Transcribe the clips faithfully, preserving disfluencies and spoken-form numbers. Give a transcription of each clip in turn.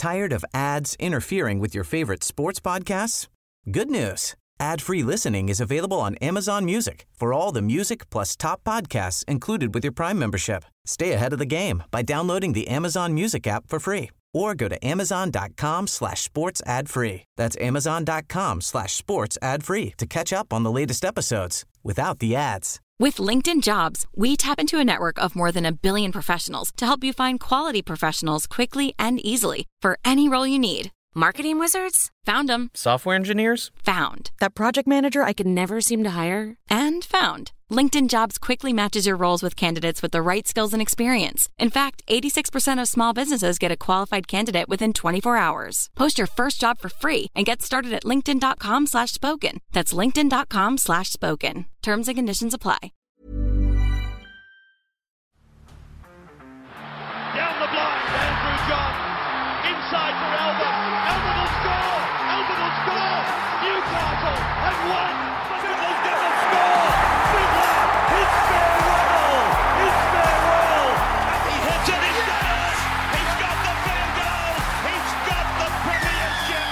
Tired of ads interfering with your favorite sports podcasts? Good news. Ad-free listening is available on Amazon Music for all the music plus top podcasts included with your Prime membership. Stay ahead of the game by downloading the Amazon Music app for free or go to amazon.com slash sports ad free. That's amazon.com slash sports ad free to catch up on the latest episodes without the ads. With LinkedIn Jobs, we tap into a network of more than a billion professionals to help you find quality professionals quickly and easily for any role you need. Marketing wizards? Found them. Software engineers? Found. That project manager I could never seem to hire? And found. LinkedIn Jobs quickly matches your roles with candidates with the right skills and experience. In fact, eighty-six percent of small businesses get a qualified candidate within twenty-four hours. Post your first job for free and get started at linkedin.com slash spoken. That's linkedin.com slash spoken. Terms and conditions apply. Down the blind, Andrew John. Inside for Albert. Albert will score. Albert will score. Newcastle have won. Fiddler's going to score. Fiddler, it's farewell. It's farewell. And he hits it. He's got it. He's got the field goal. He's got the premiership.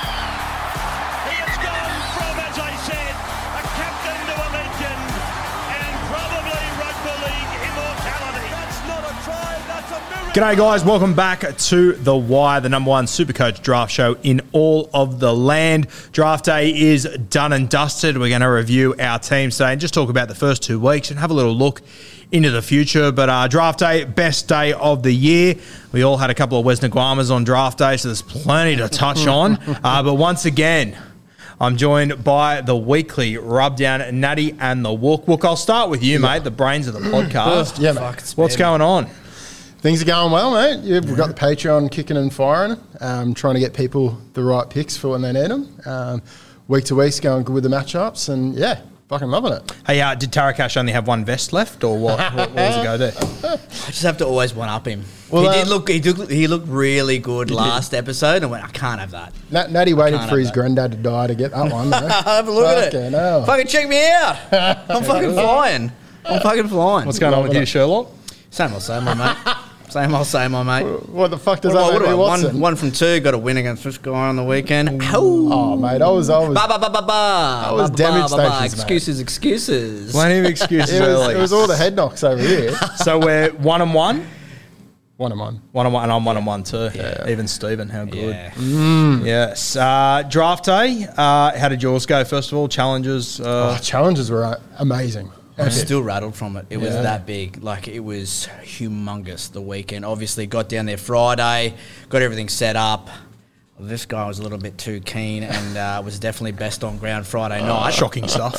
He has gone from, as I said, a captain to a legend and probably rugby league immortality. That's not a try. That's a miracle. G'day guys, welcome back to The Wire, the number one Supercoach draft show in all of the land. Draft day is done and dusted. We're going to review our teams today and just talk about the first two weeks and have a little look into the future. But uh, draft day, best day of the year. We all had a couple of Wes Nguamas on draft day, so there's plenty to touch on. Uh, but once again, I'm joined by the weekly rubdown, Natty and the Wook. Wook, I'll start with you, mate, the brains of the podcast. Yeah, mate. What's going on? Things are going well, mate. Yeah, we've got the Patreon kicking and firing, um, trying to get people the right picks for when they need them. Um, week to week's going good with the matchups, and yeah, fucking loving it. Hey, uh, did Tarakash only have one vest left, or what? what, what was it go there? I just have to always one up him. Well, he did um, look. He looked. He looked really good last episode, and I went, I can't have that. Nat, Natty waited can't for have his that. granddad to die to get that one, though. have a look at Fucking it. hell. Fucking check me out. I'm fucking flying. I'm fucking flying. What's going on with Loving you, it. Sherlock? Same old, same old, mate. Same old, same old, mate. What the fuck does What, that what, make me, what, Watson? one, one from two. Got a win against this guy on the weekend. Oh, mate, I was, I was, Ba ba ba ba ba. That was Ba, ba, damage ba, ba, ba. stations, mate. Excuses, excuses. Plenty of excuses it, was, early. it was all the head knocks over here. So we're one and one. One and one. One and one, and I'm one and one too. Yeah. Even Stephen, how good. Yeah. Yes. Uh, draft day. Uh, how did yours go? First of all, challenges. Uh, Oh, challenges were uh, amazing. I'm still rattled from it. It was Yeah. that big. Like, it was humongous the weekend. Obviously, got down there Friday, got everything set up. Well, this guy was a little bit too keen and uh, was definitely best on ground Friday night. shocking stuff.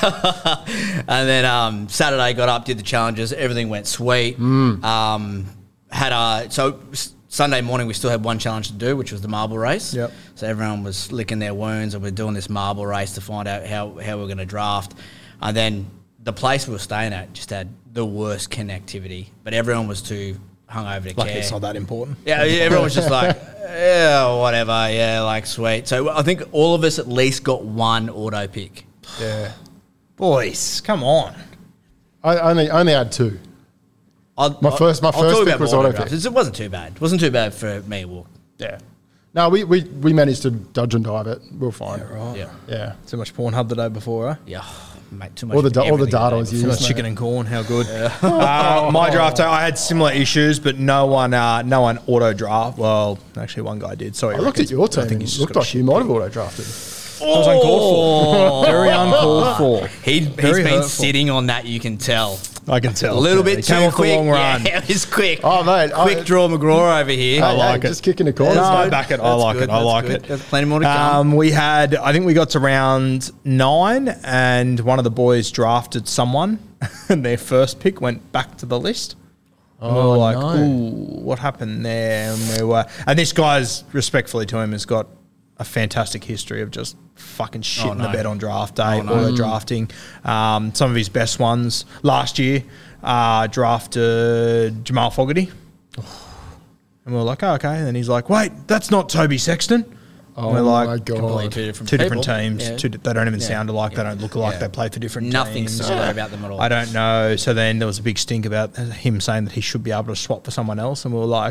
And then um, Saturday got up, did the challenges. Everything went sweet. Um, had a so s- Sunday morning we still had one challenge to do, which was the marble race. Yep. So everyone was licking their wounds, and we're doing this marble race to find out how how we're going to draft. And then the place we were staying at just had the worst connectivity, but everyone was too hungover to Like care. it's not that important. Yeah, everyone was just like, yeah, whatever, yeah, like sweet. So I think all of us at least got one auto pick. Yeah. Boys, come on. I only only had two. I'll, My first- my I'll first talk pick about was my auto drafts. pick. It wasn't too bad. It wasn't too bad for me, Walk. Yeah. No, we, we, we managed to dodge and dive it. We were fine. Right. Yeah, Yeah. Too much Pornhub the day before, eh? yeah, mate. Too much. All the for da- all the everything data today was before. Too used. much mate. chicken and corn. How good. Uh, my draft day, I had similar issues, but no one, uh, no one auto draft. Well, actually, one guy did. Sorry, I looked at your team. I think It he's just looked got a like you shit might pick. have auto drafted. It was uncalled for. Very uncalled for. He, he's Very been hurtful. sitting on that. You can tell. I can tell. A little He bit came too off the quick. long run. Yeah, it was quick. Oh, mate. quick I, draw McGraw over here. Hey, like hey, it. Just kicking the corners, No, I mate. back it. I That's like good, it. I that's like good. it. There's plenty more to come. Um, we had, I think we got to round nine, and one of the boys drafted someone, and their first pick went back to the list. And we were Oh, like, no. ooh, what happened there? And we were, and this guy's, respectfully to him, has got a fantastic history of just fucking shitting Oh, no. the bed on draft day, Oh, no. auto drafting. Um, some of his best ones last year uh, drafted Jamal Fogarty. And we were like, oh, okay. And then he's like, wait, that's not Toby Sexton. Oh, And we're like, my Completely God. two different two people. different teams. Yeah. Two, they don't even Yeah. sound alike. They Yeah. don't look alike. Yeah. They play for different Nothing teams. similar about them at all. I don't know. So then there was a big stink about him saying that he should be able to swap for someone else. And we were like,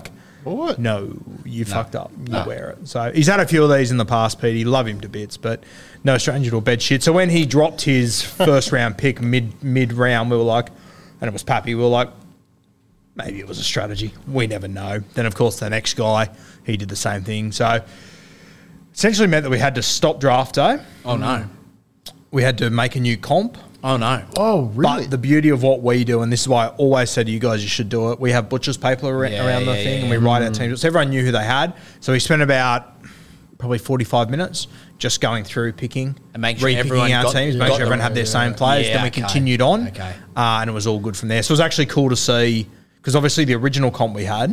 What? No, you fucked up. You wear it. So he's had a few of these in the past, Pete. He love him to bits, but no stranger to a bed shit. So when he dropped his first round pick mid mid round, we were like, and it was Pappy, we were like, maybe it was a strategy. We never know. Then, of course, the next guy, he did the same thing. So essentially meant that we had to stop draft day. Oh, no. We had to make a new comp. Oh, no. Oh, really? But the beauty of what we do, and this is why I always say to you guys, you should do it. We have butcher's paper ar- Yeah, around the yeah, thing, yeah, and we yeah. write our teams. So everyone knew who they had. So we spent about probably forty-five minutes just going through picking, And making sure re-picking everyone our got- teams, got making sure them. everyone had their Yeah, same yeah. players. Yeah, then we okay. continued on, Okay. uh, and it was all good from there. So it was actually cool to see, because obviously the original comp we had,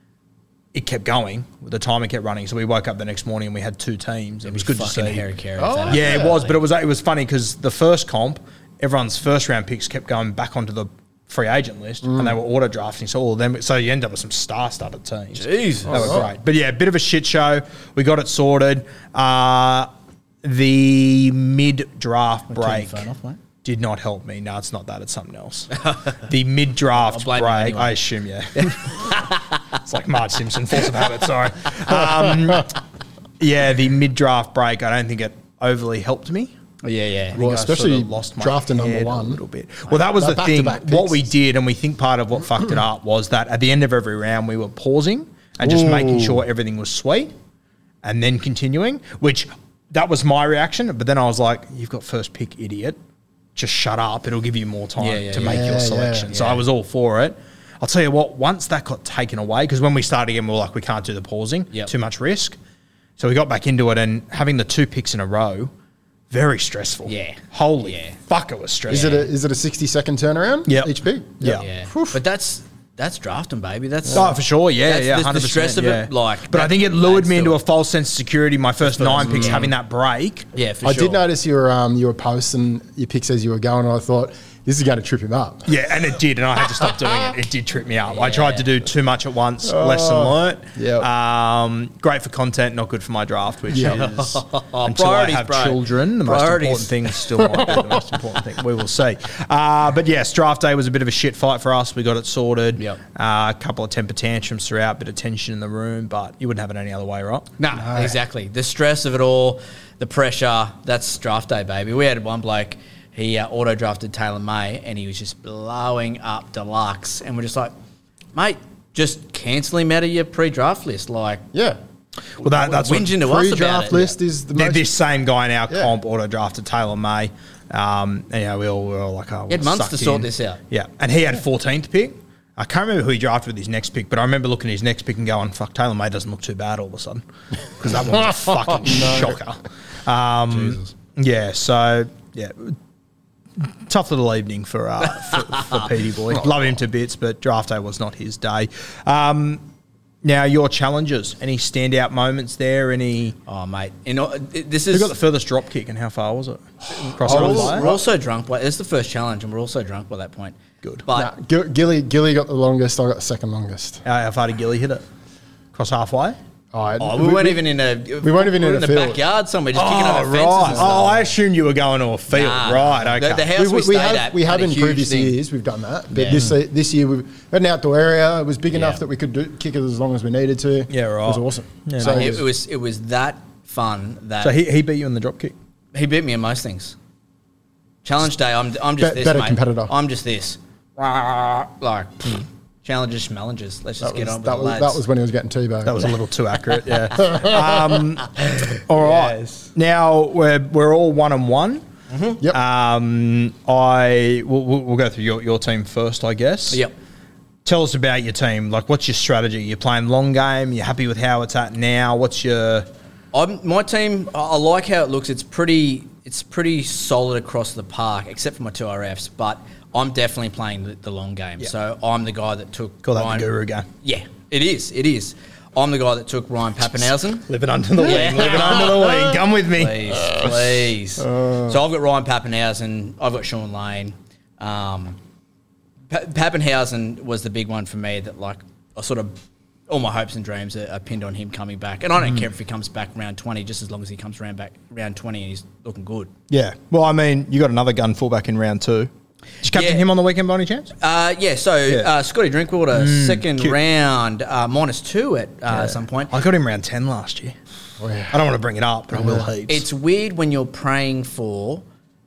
it kept going. The timer kept running. So we woke up the next morning and we had two teams. It was good to see. Fucking Harry Carey. Oh, if that Yeah, happened. it was, but it was it was funny because the first comp, everyone's first round picks kept going back onto the free agent list, and they were auto drafting. So all of them, so you end up with some star-studded teams. Jesus. That was great. But yeah, a bit of a shit show. We got it sorted. Uh, the mid-draft Turn your break phone off, mate. did not help me. No, it's not that. It's something else. The mid-draft I'll break, blame you anyway. I assume, yeah. It's like Marge Simpson, force of habit, sorry. Um, yeah, the mid-draft break, I don't think it overly helped me. Oh, yeah, yeah. I think Well, I especially sort of lost my drafting number head one. a little bit. Well, that was That the thing. back-to-back What picks. we did, and we think part of what fucked it up was that at the end of every round, we were pausing and just Ooh. making sure everything was sweet, and then continuing. Which that was my reaction. But then I was like, "You've got first pick, idiot. Just shut up. It'll give you more time Yeah, yeah, to yeah. make Yeah, your yeah, selection." So yeah. I was all for it. I'll tell you what. Once that got taken away, because when we started again, we were like, "We can't do the pausing. Yep. Too much risk." So we got back into it, and having the two picks in a row. Very stressful. Yeah. Holy Yeah. fuck, it was stressful. Is it a is it a sixty second turnaround? Yep. Each pick. Yeah. Yeah. Whew. But that's that's drafting, baby. That's Oh, for sure. Yeah, That's yeah, the- the one hundred percent. stress of it, yeah. like, but I that think it lured adds me to into it. a false sense of security. My first nine picks having that break. Yeah, for I sure. did notice your um your posts and your picks as you were going, and I thought this is going to trip him up. Yeah, and it did, and I had to stop doing it. It did trip me up. I tried to do too much at once. Lesson learnt. Yep. Um, great for content, not good for my draft, which Yeah. is until I Priorities, have bro. children, the most Priorities. important thing still might be the most important thing. We will see. Uh, but yes, draft day was a bit of a shit fight for us. We got it sorted. Yep. Uh, a couple of temper tantrums throughout, bit of tension in the room, but you wouldn't have it any other way, right? Nah, exactly. The stress of it all, the pressure, that's draft day, baby. We had one bloke, he uh, auto-drafted Taylor May, and he was just blowing up deluxe. And we're just like, mate, just cancel him out of your pre-draft list. Like, Yeah. Well, that, that's what whinging to us about Pre-draft it. list is the Th- most. this same guy in our Yeah. comp auto drafted Taylor May. Um, and, you know, we all we were all like, oh, He had we're months to sucked sort in. this out. Yeah, and he had fourteenth pick. I can't remember who he drafted with his next pick, but I remember looking at his next pick and going, "Fuck, Taylor May doesn't look too bad all of a sudden," because that one's a fucking shocker. Um, yeah, so yeah, tough little evening for uh, for, for Petey boy. Love him to bits, but draft day was not his day. Um, now your challenges, any standout moments there? Any? Oh, mate. You know, it- this Who is... got the furthest drop kick and how far was it? Across we're, the all- line? we're also drunk. By, it's the first challenge, and we're also drunk by that point. Good. But Nah, Gil- Gilly Gilly got the longest. I got the second longest. How, how far did Gilly hit it? Cross halfway? Oh, I- oh, we, weren't even in a... we weren't even we in were a in the field. backyard somewhere, just kicking Oh, over fences right. and stuff. Oh, I assumed you were going to a field. Nah, right, nah. okay. The- the house we, we we stayed have at we had have a in huge previous thing. years we've done that, but Yeah. this this year we had an outdoor area. It was big enough Yeah. that we could do, kick it as long as we needed to. Yeah, right. It was awesome. Yeah, so It, it was it was that fun that So he, he beat you in the drop kick? he beat me in most things. Challenge day, I'm I'm just Be- this, better mate. competitor. I'm just this. Like challenges, schmallenges. Let's just that get was, on with that the was lads. that was when he was getting T-bone. That was a little too accurate, yeah. Um, all right. Now we're, we're all one and one. Yep. Um, I we'll, we'll we'll go through your, your team first, I guess. Yep. Tell us about your team. Like, what's your strategy? You're playing long game. You're happy with how it's at now. What's your I'm, my team, I I like how it looks. It's pretty it's pretty solid across the park, except for my two R Fs. But I'm definitely playing the, the long game. Yeah. So I'm the guy that took call that Ryan, the guru game? Yeah, it is. It is. I'm the guy that took Ryan Pappenhausen. Living under the Yeah. wing. Living under the wing. Come with me. Please, please. so I've got Ryan Pappenhausen. I've got Sean Lane. Um, pa- Pappenhausen was the big one for me that, like, I sort of, all my hopes and dreams are, are pinned on him coming back. And I don't care if he comes back round twenty, just as long as he comes round back round twenty and he's looking good. Yeah. Well, I mean, you got another gun fullback in round two. Did you captain Yeah. him on the weekend by any chance? Uh, yeah, so Yeah. Uh, Scotty Drinkwater, second cute. round, uh, minus two at uh, some point. I got him round ten last year. Oh, yeah. I don't want to bring it up, but I will heaps. It's weird when you're praying for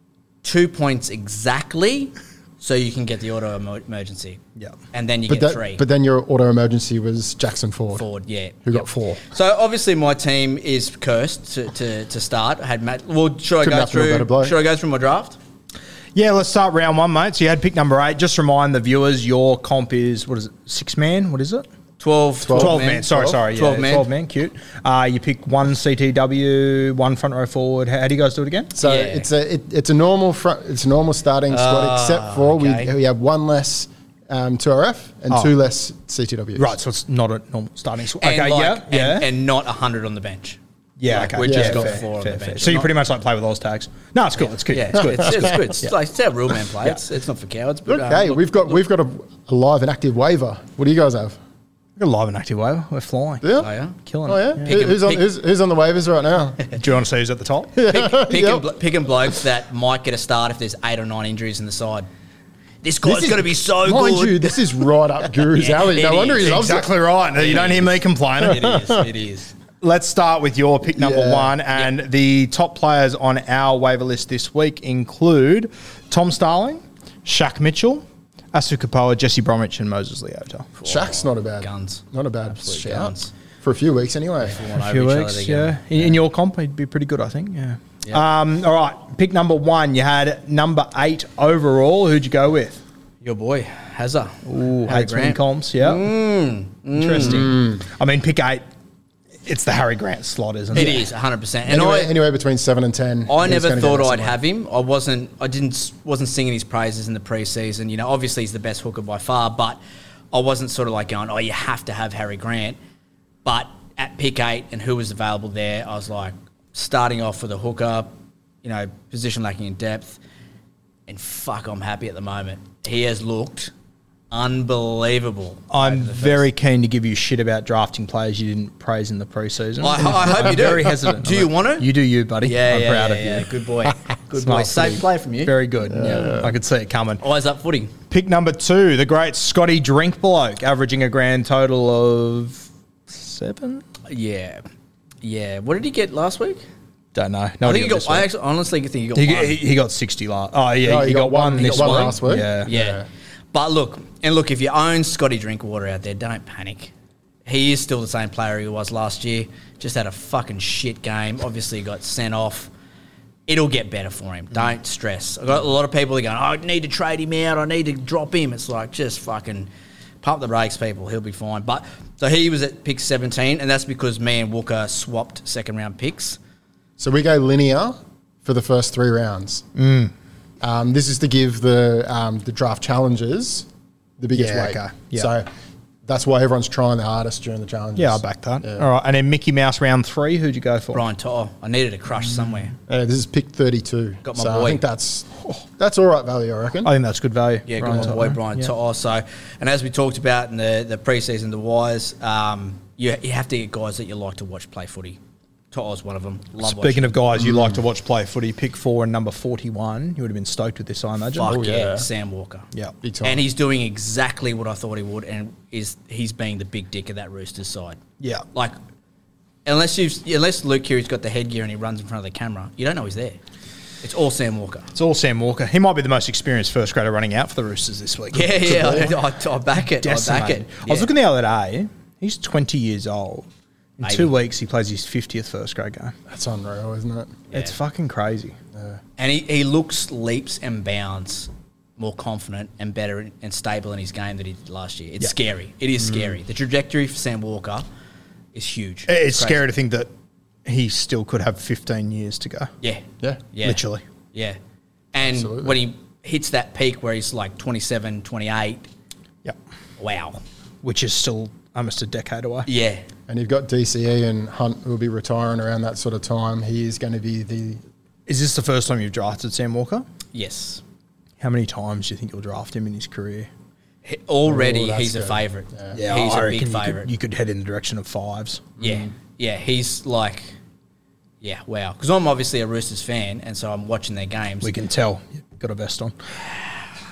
two points exactly so you can get the auto emo- emergency. Yeah. And then you But, get that, three. but then your auto emergency was Jackson Ford, Forward, yeah. who Yep. got four. So obviously my team is cursed to, to, to start. I had Matt. Well, should I Couldn't go happen to a better through? bloke. Should I go through my draft? Yeah, let's start round one, mate. So you had pick number eight. Just remind the viewers, your comp is, what is it, six man? What is it? Twelve. Twelve twelve man. man. Sorry, twelve, sorry. Yeah, twelve man. twelve man. Cute. Uh, you pick one C T W, one front row forward. How, how do you guys do it again? So Yeah. it's a it, it's a normal front, it's a normal starting squad, except for okay. we we have one less um, two R F and Oh. two less C T Ws. Right, so it's not a normal starting squad. And Okay, like- yeah, and, yeah. and not a hundred on the bench. yeah, like, okay. we yeah, just got fair, four on fair, the fair. bench. So you Not- pretty much like play with those tags. No, it's cool. It's cute. Yeah, It's good. it's, it's, good. good. It's, Yeah. like, it's how real men play. It's, it's not for cowards. But, um, Okay, look, we've got we've got a, a live and active waiver. What do you guys have? We're live and active waiver. We're flying. Yeah. Oh, yeah? Killing Oh it. yeah. Pick Who- 'em- who's on pick- who's, who's on the waivers right now? Do you want to see who's at the top? Pick, Yep. picking, blo- picking blokes that might get a start if there's eight or nine injuries in the side. This guy's This is- going to be so Mind good. you, this is right up Guru's Yeah, alley. No it wonder he is. loves Exactly right. You don't hear me complaining. It is. It is. Let's start with your pick number Yeah. one. And the top players on our waiver list this week include Tom Starling, Shaq Mitchell, Asu Kapoa, Jesse Bromwich, and Moses Leota. it. Shaq's not a bad Guns. Not a bad Absolute shout guns. for a few weeks anyway. One A over few each other, weeks, they're yeah. gonna- In, in your comp, he'd be pretty good, I think. Yeah. Yeah. Um, all right. Pick number one. You had number eight overall. Who'd you go with? Your boy, Hazza. Ooh, Harry hates winning Grant. comps. Yeah. Mm, Interesting. I mean, pick eight. It's the Harry Grant slot, isn't it? It is one hundred percent. And Anyway, I, anywhere between seven and ten. I he's never gonna thought go I'd somewhere. have him. I wasn't. I didn't. Wasn't singing his praises in the preseason. You know, obviously he's the best hooker by far, but I wasn't sort of like going, "Oh, you have to have Harry Grant." But at pick eight and who was available there, I was like, starting off with a hooker, you know, position lacking in depth, and fuck, I'm happy at the moment. He has looked unbelievable. I'm over the first- very keen to give you shit about drafting players you didn't praise in the preseason. I, I hope I'm you do. very hesitant. Do you want to? You do you, buddy. Yeah, I'm yeah, proud yeah, of yeah. you. Good boy. Good Smart boy. Safe footy. play from you. Very good. Yeah. I could see it coming. Eyes up footy. Pick number two, the great Scotty Drinkbloke, averaging a grand total of seven. Yeah. Yeah. What did he get last week? Don't know. No, I think he got. I actually honestly think he got he, one. he, he got sixty last. Oh yeah, No, he, got, one he got this one week. last week. Yeah. yeah. Yeah. But look, and look, if you own Scotty Drinkwater out there, don't panic. He is still the same player he was last year. Just had a fucking shit game. Obviously, got sent off. It'll get better for him. Don't stress. I got a lot of people that are going, oh, I need to trade him out. I need to drop him. It's like, just fucking pump the brakes, people. He'll be fine. But so he was at pick seventeen, and that's because me and Walker swapped second round picks. So we go linear for the first three rounds. Mm. Um, this is to give the um, the draft challenges the biggest Yeah, weight. okay. Yeah. So that's why everyone's trying the hardest during the challenges. Yeah, I'll back that. Yeah. All right, and then Mickey Mouse round three. Who'd you go for? Brian To'o. I needed a crush somewhere. Uh, this is pick thirty-two. Got my so boy. I think that's that's all right value, I reckon. I think that's good value. Yeah, Brian got my To'o. boy Brian Yeah. To'o. So, and as we talked about in the, the preseason, the Wires, um, you, you have to get guys that you like to watch play footy. To'o's one of them. Love Speaking of guys you Mm. like to watch play footy, pick four and number forty-one. You would have been stoked with this, I imagine. Fuck Oh, yeah. yeah. Sam Walker. Yeah. Big time. And he's doing exactly what I thought he would, and is he's being the big dick of that Roosters side. Yeah. Like, unless you unless Luke Keary's got the headgear and he runs in front of the camera, you don't know he's there. It's all Sam Walker. It's all Sam Walker. He might be the most experienced first grader running out for the Roosters this week. Yeah, yeah. I, I, I back it. I back Decimated. it. I was Yeah. looking the other day. He's twenty years old. In Maybe. two weeks, he plays his fiftieth first grade game. That's unreal, isn't it? It's fucking crazy. And he, he looks leaps and bounds more confident and better and stable in his game than he did last year. It's Yeah. scary. It is scary. The trajectory for Sam Walker is huge. It's crazy. scary to think that he still could have fifteen years to go. Yeah. Yeah. Yeah. Literally. Yeah. And Absolutely. when he hits that peak where he's like twenty-seven, twenty-eight, Yep. wow. Which is still almost a decade away. Yeah. And you've got D C E and Hunt who will be retiring around that sort of time. He is going to be the Is this the first time you've drafted Sam Walker? Yes. How many times do you think you'll draft him in his career? He- Already Oh, that's he's a good. favourite. Yeah. He's I a reckon big you could- favourite. You could head in the direction of fives. Yeah, yeah, he's like, yeah, wow. Because I'm obviously a Roosters fan, and so I'm watching their games. We can tell. You've got a vest on.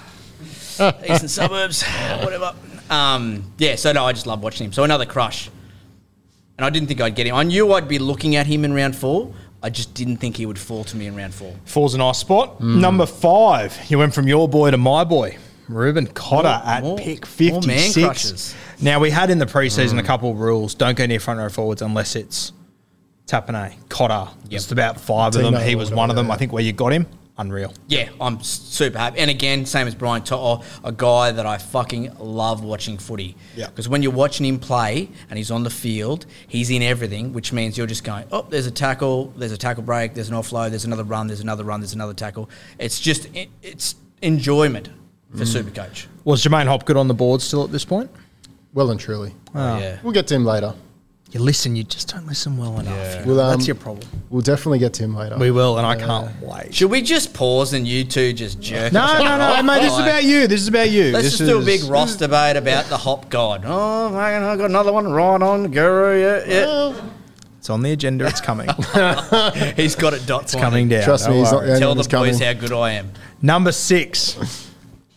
eastern suburbs, whatever. Um, yeah, so no, I just love watching him. So another crush. And I didn't think I'd get him. I knew I'd be looking at him in round four. I just didn't think he would fall to me in round four. Four's a nice spot. Mm. Number five, you went from your boy to my boy, Ruben Cotter more, at more, pick fifty-six. Now, we had in the preseason mm. a couple of rules. Don't go near front row forwards unless it's Tapane, Cotter. Yep. Just about five of them. He was one of them. Yeah. I think where you got him, unreal. Yeah, I'm super happy. And again, same as Brian To'o, a guy that I fucking love watching footy. Yeah. Because when you're watching him play and he's on the field, he's in everything, which means you're just going, oh, there's a tackle, there's a tackle break, there's an offload, there's another run, there's another run, there's another tackle. It's just, it, it's enjoyment for mm. Supercoach. Was Jermaine Hopgood on the board still at this point? Well and truly. Oh, yeah. We'll get to him later. You listen, you just don't listen well enough. Yeah. You know, well, um, that's your problem. We'll definitely get to him later. We will, and I can't wait. Should we just pause and you two just jerk? No, no, no, mate. This is about you. This is about you. Let's this just do a big Ross debate about the hop god. Oh, man, I got another one right on Guru. Yeah, yeah. Well, it's on the agenda. It's coming. He's got it. Dots it's coming down. Trust me. He's not the Tell the boys coming. how good I am. Number six,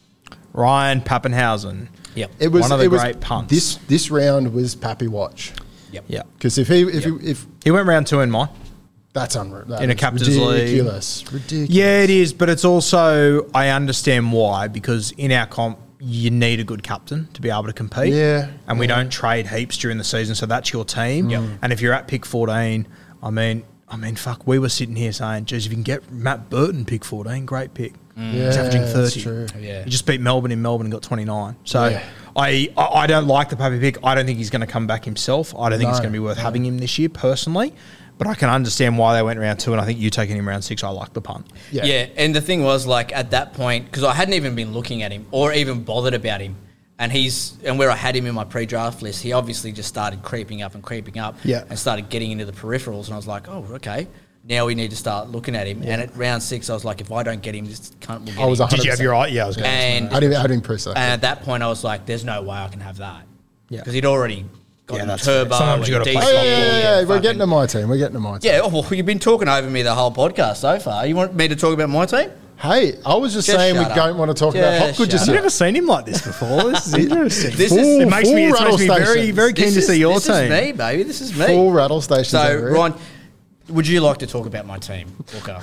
Ryan Pappenhausen. Yep. It was one of the it great was, punts. This this round was Pappy watch. Yep. Yeah. Because if he if yep. he, if he went round two in mine. That's unreal. That in a captain's league. Ridiculous. Ridiculous. Yeah, it is, but it's also I understand why, because in our comp you need a good captain to be able to compete. Yeah. And we yeah. don't trade heaps during the season, so that's your team. Yep. And if you're at pick fourteen, I mean I mean fuck, we were sitting here saying, geez, if you can get Matt Burton pick fourteen, great pick. Mm. Yeah, he's averaging thirty. That's true. Yeah. He just beat Melbourne in Melbourne and got twenty-nine. So yeah. I, I I don't like the Pappy pick. I don't think he's going to come back himself. I don't think no, it's going to be worth no. having him this year personally. But I can understand why they went round two, and I think you taking him round six, I like the punt. Yeah. yeah, and the thing was, like, at that point, because I hadn't even been looking at him or even bothered about him, and he's and where I had him in my pre-draft list, he obviously just started creeping up and creeping up yeah. and started getting into the peripherals, and I was like, oh, okay. Now we need to start looking at him. Yeah. And at round six, I was like, if I don't get him, this cunt will get I was him. Did you have your eye? Yeah, I was going to and I didn't, I didn't press that. And at that point, I was like, there's no way I can have that. Yeah. Because he'd already got Yeah, him that's turbo. fair. Sometimes you and gotta play decent oh, yeah, yeah, ball, yeah, yeah. We're fucking- getting to my team. We're getting to my team. Yeah, oh, well, you've been talking over me the whole podcast so far. You want me to talk about my team? Hey, I was just, Just saying we shut up. don't want to talk Yeah, about Hopgood shut just I've up. yet. never seen him like this before. This is interesting. This Full- is it makes me, it full makes me rattle very, stations. very keen this to is, see your this team. is me, baby. This is me. Full rattle stations. So, over here. Ryan, would you like to talk about my team, Walker?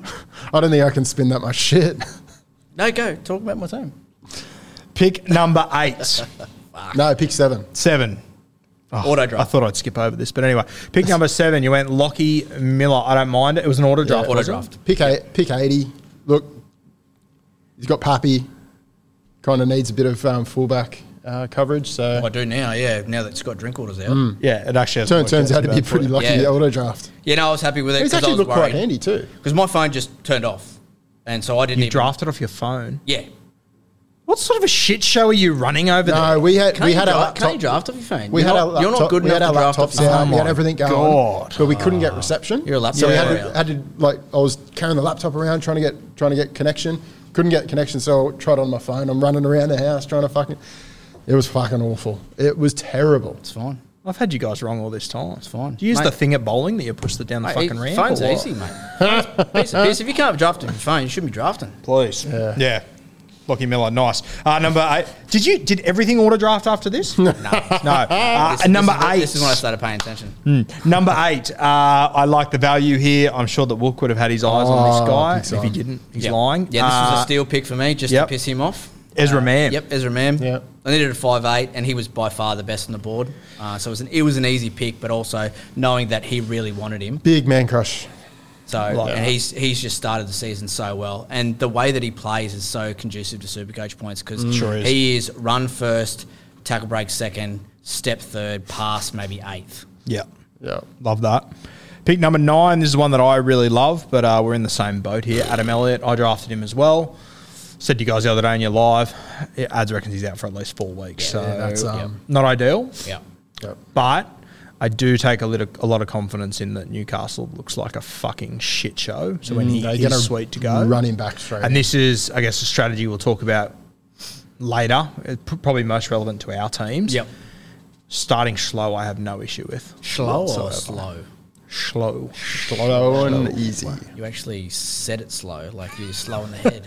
I don't think I can spin that much shit. No, go. Talk about my team. Pick number eight. No, pick seven. Seven. Oh, Auto draft. I thought I'd skip over this, but anyway. Pick number seven, you went Lockie Miller. I don't mind it. It was an auto draft. auto wasn't draft. it? Pick eight, pick eighty. Look, he's got Pappy. Kind of needs a bit of um, fullback uh, coverage. So I do now, yeah, now that Scott Drinkwater's out. Mm. Yeah, it actually has turn, worked turns out to too be bad pretty for you. lucky Yeah. in the auto draft. Yeah, no, I was happy with it He's because I actually was looked quite worried. handy too. Because my phone just turned off. And so I didn't You even... drafted off your phone. Yeah. What sort of a shit show are you running over there? No, we had Can't we you had our dra- laptop. Can't you draft off your phone? We you're, had not, our laptop, you're not good we had enough our to draft off laptops your out. phone. We had everything going, God. but we couldn't get reception. You're a laptop So we had warrior. to, had to like I was carrying the laptop around trying to get trying to get connection. Couldn't get connection, so I tried on my phone. I'm running around the house trying to fucking. It was fucking awful. It was terrible. It's fine. I've had you guys wrong all this time. It's fine. Do you use Mate. the thing at bowling that you push it down the Mate, fucking it- ramp? Phone's or what? easy, mate. Piece of piss. If you can't draft on your phone, you shouldn't be drafting. Please. Yeah. Yeah. Lockie Miller, nice. Uh, number eight. Did you did everything auto draft after this? no. No. Uh, This- number this is, eight. This is when I started paying attention. Mm. Number eight. Uh, I like the value here. I'm sure that Wook would have had his eyes on this Oh, guy. big If time. he didn't, he's Yep. lying. Yeah, this was Uh, a steal pick for me just yep. to piss him off. Ezra Uh, Mam. Yep, Ezra Mam. Yep. I needed a five eight, and he was by far the best on the board. Uh, so it was an it was an easy pick, but also knowing that he really wanted him. Big man crush. So Like and that. he's he's just started the season so well, and the way that he plays is so conducive to Supercoach points because Sure is. he is run first, tackle break second, step third, pass maybe eighth. Yeah. Yeah. Love that. Pick number nine. This is one that I really love, but uh, we're in the same boat here. Adam Elliott. I drafted him as well. Said to you guys the other day in your live, yeah, Ads reckons he's out for at least four weeks. so that's, um, Yep. not ideal. Yeah. Yep. But I do take a, little, a lot of confidence in that Newcastle looks like a fucking shit show. So when Mm, he they're is gonna sweet to go. run him back straight. And this is, I guess, a strategy we'll talk about later. It's pr- probably most relevant to our teams. Yep. Starting slow, I have no issue with. Slow or whatsoever. slow? Slow. Slow and easy. You actually said it slow, like you're slow in the head.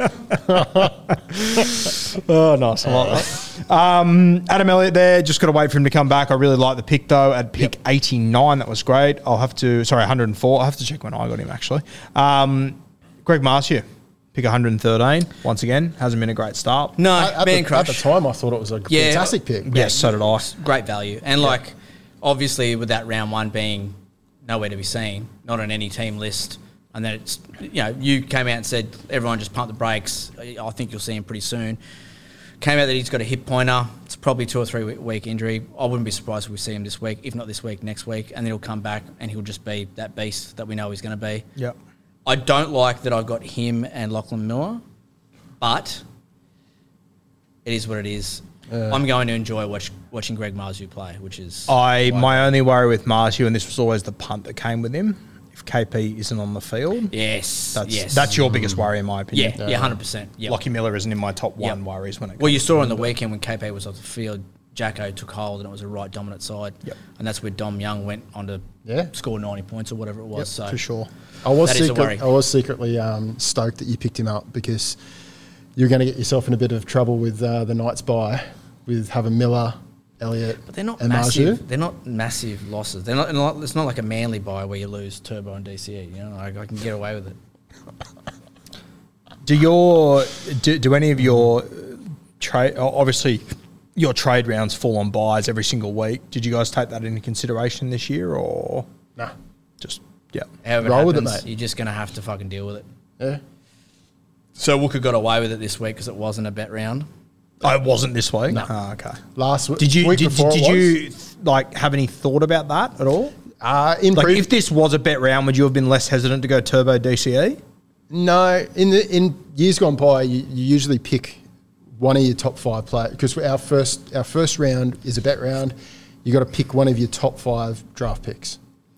Oh, nice. I like that. Um, Adam Elliott there. Just got to wait for him to come back. I really like the pick, though. At pick yep. eighty-nine, that was great. I'll have to... Sorry, one hundred four. I'll have to check when I got him, actually. Um, Greg Marcia, pick one hundred thirteen. Once again, hasn't been a great start. No, At, man the, crush. at the time, I thought it was a Yeah. fantastic pick. Yes, so did I. Great value. And, like, obviously, with that round one being nowhere to be seen, not on any team list, and then it's, you know, you came out and said everyone just pump the brakes. I think you'll see him pretty soon. Came out that he's got a hip pointer. It's probably two or three week injury. I wouldn't be surprised if we see him this week, if not this week, next week, and then he'll come back and he'll just be that beast that we know he's going to be. Yep. I don't like that I got him and Lachlan Miller, but it is what it is. Uh, I'm going to enjoy watch, watching Greg Marzu play, which is... I My only worry with Marzu, and this was always the punt that came with him, if K P isn't on the field... Yes, that's, yes. That's your biggest worry, in my opinion. Yeah, yeah, one hundred percent. Yep. Lockie Miller isn't in my top one yep. worries when it comes Well, you saw to on the him, weekend when K P was off the field, Jacko took hold and it was a right dominant side. Yep. And that's where Dom Young went on to yeah. score ninety points or whatever it was. Yep, so for sure. I was, that is a secret, worry. I was secretly um, stoked that you picked him up because you're going to get yourself in a bit of trouble with uh, the Knights bye, with having Miller, Elliott, But they're not and massive. Marzu. They're not massive losses. They're not. not it's not like a Manly buy where you lose Turbo and D C E. You know, like I can get away with it. Do your do, do any of your trade obviously your trade rounds fall on buys every single week? Did you guys take that into consideration this year, or Nah. just yeah? However it Roll with it, happens, mate. you're just going to have to fucking deal with it. Yeah. So Wooker got away with it this week because it wasn't a bet round. Oh, it wasn't this week. No. Oh, okay. Last w- Did you week did, before did it was, you like have any thought about that at all? Uh, in Like, pre- if this was a bet round, would you have been less hesitant to go Turbo D C E? No, in the in years gone by, you, you usually pick one of your top five players because our first our first round is a bet round. You got to pick one of your top five draft picks.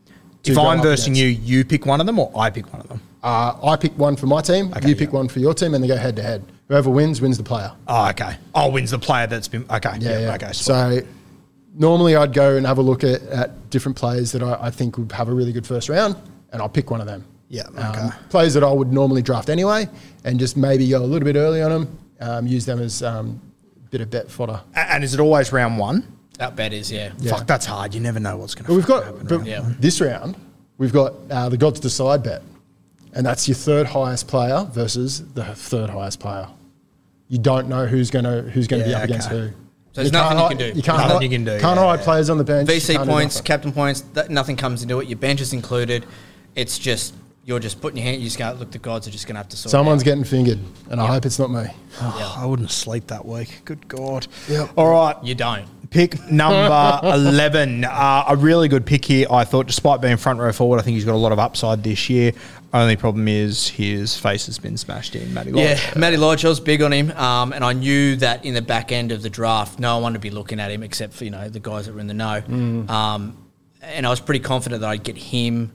to If go I'm up versing against. you, you pick one of them, or I pick one of them. Uh, I pick one for my team. Okay, you pick yeah. one for your team, and they go head to head. Whoever wins wins the player. Oh, okay. Oh, wins the player that's been okay. Yeah, Yeah, yeah. okay. sweet. So normally I'd go and have a look at, at different players that I, I think would have a really good first round, and I'll pick one of them. Yeah, Um, okay. players that I would normally draft anyway, and just maybe go a little bit early on them, um, use them as um, a bit of bet fodder. A- and is it always round one? That bet is, yeah. Yeah. Fuck, that's hard. You never know what's going But to we've got happen. but round Yeah. one. this round, we've got uh, the Gods Decide bet, and that's your third highest player versus the third highest player. You don't know who's going to who's going to be Yeah, up against okay. who. So there's can't nothing you hide- can do. You can't Nothing hide, you can do, Can't yeah, hide yeah. players on the bench. V C you can't do points, nothing. captain points, that, nothing comes into it. Your bench is included. It's just, you're just putting your hand, you just go, look, the gods are just going to have to sort Someone's it out. getting fingered, and I hope it's not me. Oh, I wouldn't sleep that week. Good God. Yep. All right. You don't. Pick number eleven. Uh, a really good pick here, I thought, despite being front row forward. I think he's got a lot of upside this year. Only problem is his face has been smashed in, Matty Lodge. Yeah, Matty Lodge, I was big on him, um, and I knew that in the back end of the draft, no one would be looking at him except for, you know, the guys that were in the know. Mm. Um, and I was pretty confident that I'd get him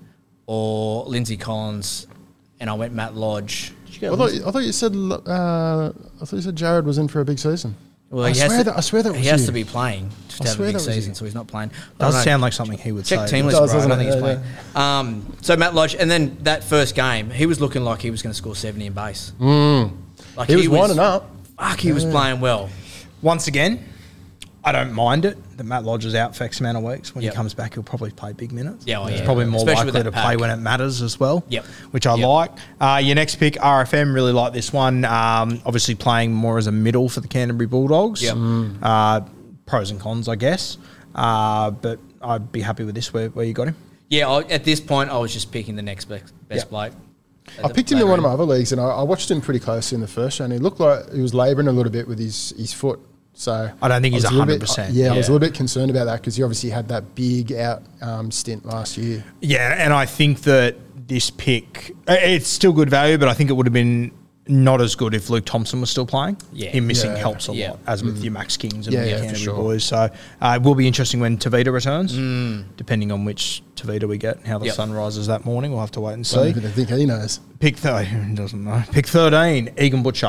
or Lindsay Collins, and I went Matt Lodge. Did you go I thought, Lindsay? I thought you said uh, I thought you said Jared was in for a big season. Well, I he has swear to, that- I swear that was he has you. to be playing to I have a swear big that was season, you. so he's not playing. Does I don't know. sound like something he would Check say. team It list, does, bro. I doesn't don't think he's it? playing. Um, so Matt Lodge, and then that first game, he was looking like he was going to score seventy in base. Mm. Like He was winding up. Fuck, he was playing well. Once again, I don't mind it that Matt Lodge is out for X amount of weeks. When Yep. he comes back, he'll probably play big minutes. Yeah, well, He's yeah. probably more Especially with likely that to play pack. when it matters as well. Yep. Which I Yep. like. Uh, your next pick, R F M, really like this one. Um, obviously playing more as a middle for the Canterbury Bulldogs. Yep. Uh, pros and cons, I guess. Uh, but I'd be happy with this where, where you got him. Yeah, I, at this point, I was just picking the next best, best Yep. bloke. I picked him in one of my other leagues, and I, I watched him pretty closely in the first round. He looked like he was labouring a little bit with his, his foot. So I don't think he's was a little bit- one hundred percent. Yeah, I was a Yeah. little bit concerned about that because he obviously had that big out um, stint last year. Yeah, and I think that this pick, it's still good value, but I think it would have been not as good if Luke Thompson was still playing. Yeah. Him missing Yeah. helps a Yeah. lot, as with your Max Kings and Yeah, your yeah, for Canterbury sure. boys. So uh, it will be interesting when Tavita returns, depending on which Tavita we get and how the Yep. sun rises that morning. We'll have to wait and So I see. think he knows. Pick th- doesn't know. Pick thirteen, Egan Butcher.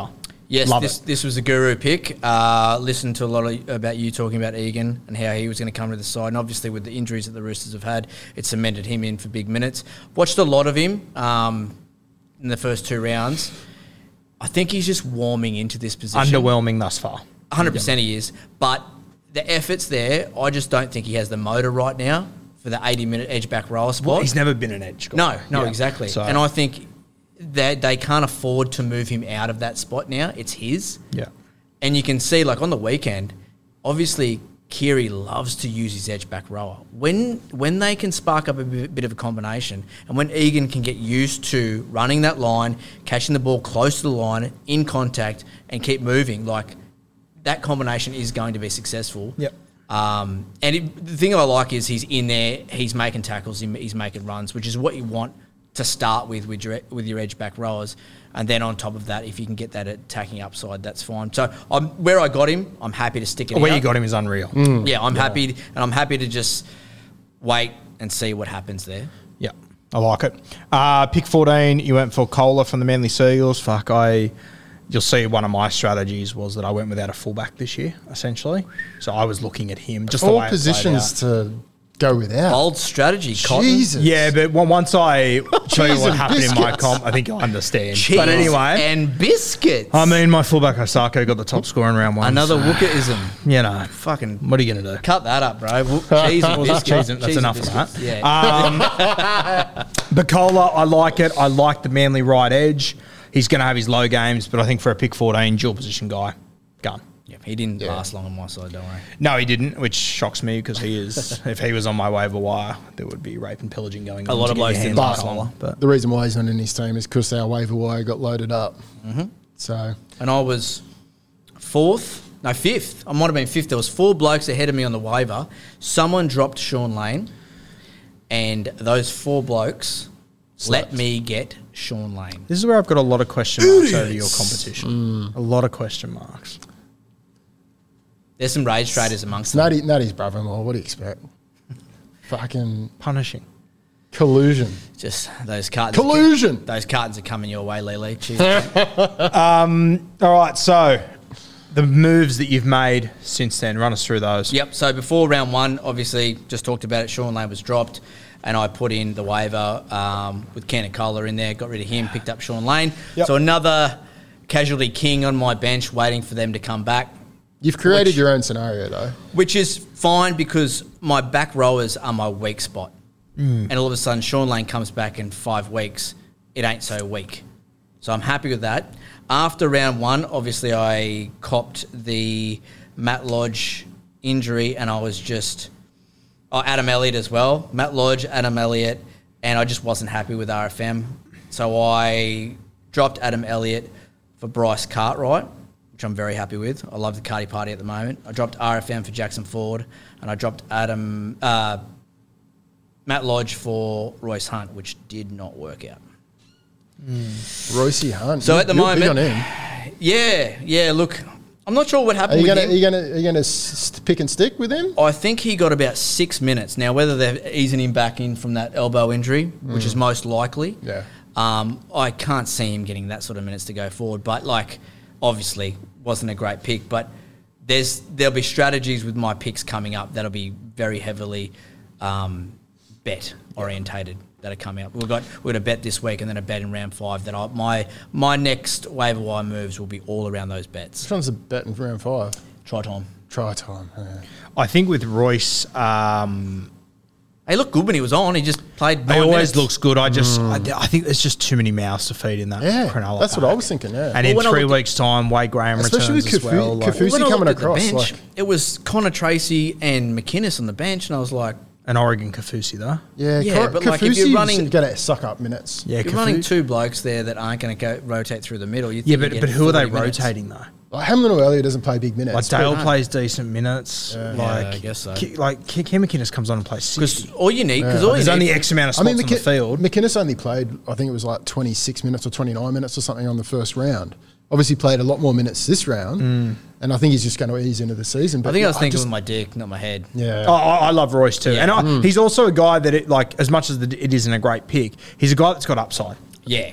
Yes, Love this it. this was a guru pick. Uh, listened to a lot of, about you talking about Egan and how he was going to come to the side. And obviously with the injuries that the Roosters have had, it cemented him in for big minutes. Watched a lot of him um, in the first two rounds. I think he's just warming into this position. Underwhelming thus far. one hundred percent he is. But the effort's there. I just don't think he has the motor right now for the eighty-minute edge-back rower spot. Well, he's never been an edge guy. No, no, Yeah. exactly. So- And I think they, they can't afford to move him out of that spot now. It's his. Yeah. And you can see, like, on the weekend, obviously, Keary loves to use his edge-back rower. When when they can spark up a bit, bit of a combination, and when Egan can get used to running that line, catching the ball close to the line, in contact, and keep moving, like, that combination is going to be successful. Yep. Um, and it, the thing I like is he's in there, he's making tackles, he's making runs, which is what you want to start with with your, with your edge-back rowers. And then on top of that, if you can get that attacking upside, that's fine. So I'm, where I got him, I'm happy to stick it Where out. you got him is unreal. Yeah, I'm happy, and I'm happy to just wait and see what happens there. Yeah, I like it. Uh, pick fourteen, you went for Kohler from the Manly Seagulls. Fuck, I... You'll see one of my strategies was that I went without a fullback this year, essentially. So I was looking at him. Just the Four way it played positions out. to go without. Bold strategy, Cotton. Jesus. Yeah, but on- once I tell you Cheese what and happened in my biscuits. comp, I think you'll understand. Cheese but anyway, and biscuits. I mean, my fullback Osako got the top score in round one. Another so, Wookaism. you know, Fucking what are you going to do? cut that up, bro. Wo- Cheese and Well, that's biscuits. cheese and- that's Cheese and enough of that. biscuits. Yeah. Um, but Kohler, I like it. I like the Manly right edge. He's going to have his low games, but I think for a pick fourteen, dual position guy, gun. Yeah, he didn't Yeah. last long on my side, don't worry. No, he didn't, which shocks me because he is. If he was on my waiver wire, there would be rape and pillaging going on. A lot to of get your blokes hands didn't on last Kohler, long. But The reason why he's not in his team is because our waiver wire got loaded up. Mm-hmm. So And I was fourth, no, fifth. I might have been fifth. There was four blokes ahead of me on the waiver. Someone dropped Sean Lane, and those four blokes let me get Sean Lane. this is where I've got a lot of question marks over your competition. A lot of question marks. There's some rage traders amongst them. Nutty, Nutty's brother-in-law. What do you expect? Fucking Punishing. collusion. Just those cartons. Collusion. Those cartons are coming your way, Lele. Cheers. All right, so the moves that you've made since then, run us through those. Yep. So before round one, obviously, just talked about it. Sean Lane was dropped, and I put in the waiver um, with Ken and Kohler in there. Got rid of him, picked up Sean Lane. Yep. So another casualty king on my bench, waiting for them to come back, You've created Which- your own scenario, though. which is fine because my back rowers are my weak spot. And all of a sudden, Sean Lane comes back in five weeks. It ain't so weak. So I'm happy with that. After round one, obviously, I copped the Matt Lodge injury, and I was just... Oh, Adam Elliott as well. Matt Lodge, Adam Elliott, and I just wasn't happy with R F M. So I dropped Adam Elliott for Bryce Cartwright, which I'm very happy with. I love the Cardi party at the moment. I dropped R F M for Jackson Ford, and I dropped Adam uh, Matt Lodge for Royce Hunt, which did not work out. Royce Hunt. So You- at the you're big moment, on him. yeah, yeah. Look, I'm not sure what Are happened you with gonna him. are you gonna are you gonna s- pick and stick with him? I think he got about six minutes. Now, whether they're easing him back in from that elbow injury, which is most likely, Yeah. um, I can't see him getting that sort of minutes to go forward. But, like, obviously, wasn't a great pick. But there's there'll be strategies with my picks coming up that'll be very heavily um, bet orientated that are coming up. We've got we're gonna bet this week and then a bet in round five. That I, my my next waiver wire moves will be all around those bets. Which one's the bet in round five? Try time. Try time. Yeah. I think with Royce, um, He looked good when he was on. He just played. he nine always minutes. looks good. I just, I, I think there's just too many mouths to feed in that. Yeah, Cronulla that's what pack. I was thinking. Yeah, And Well, in when I three looked at- weeks' time, Wade Graham Especially returns with as Kafu- well. like- Kafusi When I coming looked at the across, bench, like- it was Connor Tracy and McInnes on the bench, and I was like, an Oregon Kafusi, though. yeah, Yeah, Ka- but, like, if you're Kafusi's running- gonna suck up minutes. Yeah, you're Kafu- running two blokes there that aren't going to go rotate through the middle. You think Yeah, you but get but who are they forty minutes. rotating though? Like Hamlin or Elliott doesn't play big minutes. Like Dale no. plays decent minutes. Like Yeah, I guess so. Ki- like Ki- Cam McInnes comes on and plays sixty. Because all you need, because all you There's need, only X amount of I spots mean, on the McKin- field. McInnes only played, I think it was like twenty-six minutes or twenty-nine minutes or something on the first round. Obviously played a lot more minutes this round, and I think he's just going to ease into the season. But I think I was thinking just, with my dick, not my head. yeah, Oh, I, I love Royce too, Yeah. and I, he's also a guy that it like as much as the, it isn't a great pick, he's a guy that's got upside. Yeah.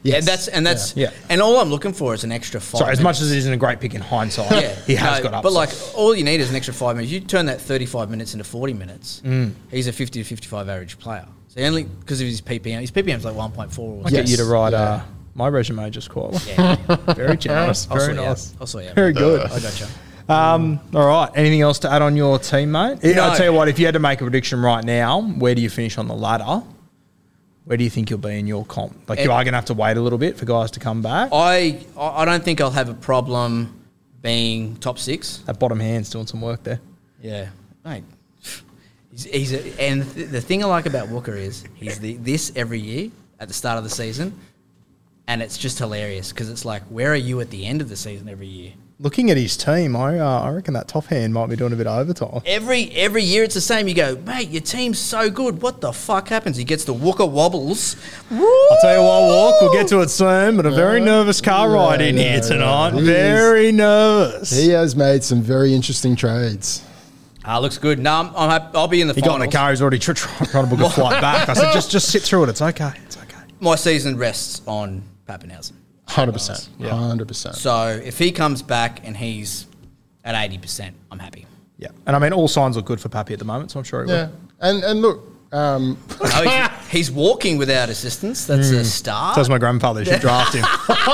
Yes. And that's and that's Yeah. and all I'm looking for is an extra five. Sorry, as much minutes. as it isn't a great pick in hindsight, Yeah, he has no, got upside. But like, all you need is an extra five minutes. You turn that thirty-five minutes into forty minutes. Mm. He's a fifty to fifty-five average player. So only because of his P P M, his P P M is like one point four. I'll Or get you to Yes. write Yeah. uh, my resume just quietly. yeah, Very generous. I'll Very sort you nice. out. I'll sort you out. Very good. I gotcha. Um, all right. Anything else to add on your team, mate? No. I'll tell you what, if you had to make a prediction right now, where do you finish on the ladder? Where do you think you'll be in your comp? Like, you Eh, are going to have to wait a little bit for guys to come back. I I don't think I'll have a problem being top six. That bottom hand's doing some work there. Yeah, mate. He's, he's a, and th- the thing I like about Walker is he's the, this every year at the start of the season, and it's just hilarious because it's like, where are you at the end of the season every year? Looking at his team, I uh, I reckon that top hand might be doing a bit of overtime. Every every year it's the same. You go, mate, your team's so good. What the fuck happens? He gets the Walker wobbles. I'll tell you what, Walk, we'll get to it soon, but a very nervous car ride in no, here no. tonight. He is- Very nervous. He has made some very interesting trades. Ah, looks good. No, I'm, I'm happy. I'll be in the He got in finals. the car, he's already tr- tr- trying to book a flight back. I said, just just sit through it. It's okay. It's okay. My season rests on Pappenhausen. Hundred percent. Hundred percent. So if he comes back and he's at eighty percent, I'm happy. Yeah. And I mean, all signs look good for Pappy at the moment, so I'm sure he will. Yeah, and and look, um, No, he's, he's walking without assistance. That's a start. Tells my grandfather he should draft him.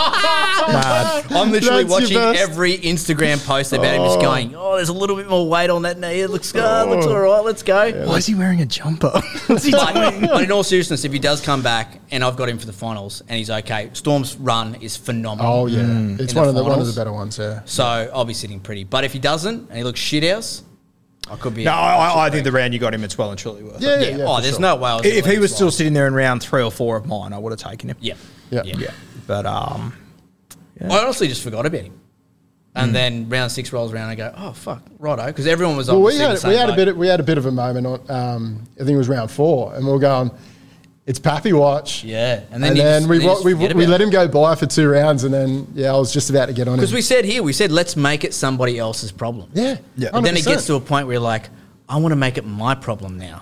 Mad. I'm literally That's your watching best. every Instagram post about him just going, oh, there's a little bit more weight on that knee. It looks good. Looks all right. Let's go. Why is he wearing a jumper? What's he But, doing? but in all seriousness, if he does come back and I've got him for the finals and he's okay, Storm's run is phenomenal. oh yeah, Mm. it's In one the of the one of finals. the better ones. Yeah. So I'll be sitting pretty. But if he doesn't and he looks shit house, I could be. No, I, I think the round you got him, it's well and truly worth Yeah, it. yeah. Yeah. yeah oh, for there's sure. no way. I was If gonna he was let still him slide. sitting there in round three or four of mine, I would have taken him. Yeah. Yeah. Yeah. Yeah. But, um, I honestly just forgot about him. And then round six rolls around and I go, oh, fuck, righto. Because everyone was Well, we obviously had the same we had a boat. bit of, we had a bit of a moment on. Um, I think it was round four, and we were going, it's Pappy watch. Yeah. And then, you just- we you wa- just we, forget we about let it. him go by for two rounds, and then yeah, I was just about to get on him. Because we said here, we said, let's make it somebody else's problem. yeah, Yeah. But then it gets to to. a point where you're like, I want to make it my problem now.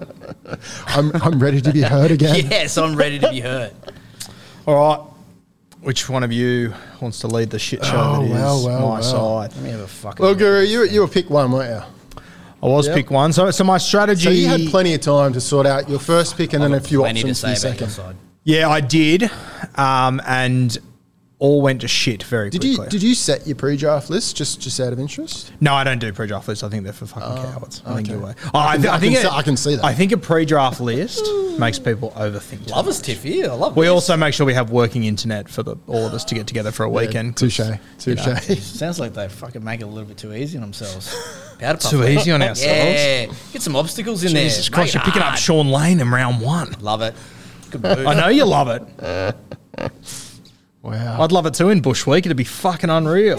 I'm I'm ready to be heard again. Yes, I'm ready to be hurt. all right. Which one of you wants to lead the shit show Oh, that is well, well, my well. side? Let me have a fucking. Well, Guru, you you were pick one, weren't you? I was Yep. pick one. So, so my strategy... So you had plenty of time to sort out your first pick and then a few Plenty to options for say your about your second. side. Yeah, I did. Um, and all went to shit very Did quickly. you did you set your pre-draft list just just out of interest? No, I don't do pre-draft lists. I think they're for fucking cowards. I think okay. you're way. Oh, I, can- th- I I think can it- see- I can see that. I think a pre-draft list makes people overthink. too Love us, much. Tiffy. I love We this. also make sure we have working internet for the all of us to get together for a weekend. 'cause, Touche, touche. you know, Sounds like they fucking make it a little bit too easy on themselves. Powder puff, Too mate. easy on ourselves? Yeah. Get some obstacles in Jesus there. Christ, Make you're picking it up hard. Sean Lane in round one. Love it. Good move. I know you love it. Wow. I'd love it too in Bush Week. It'd be fucking unreal.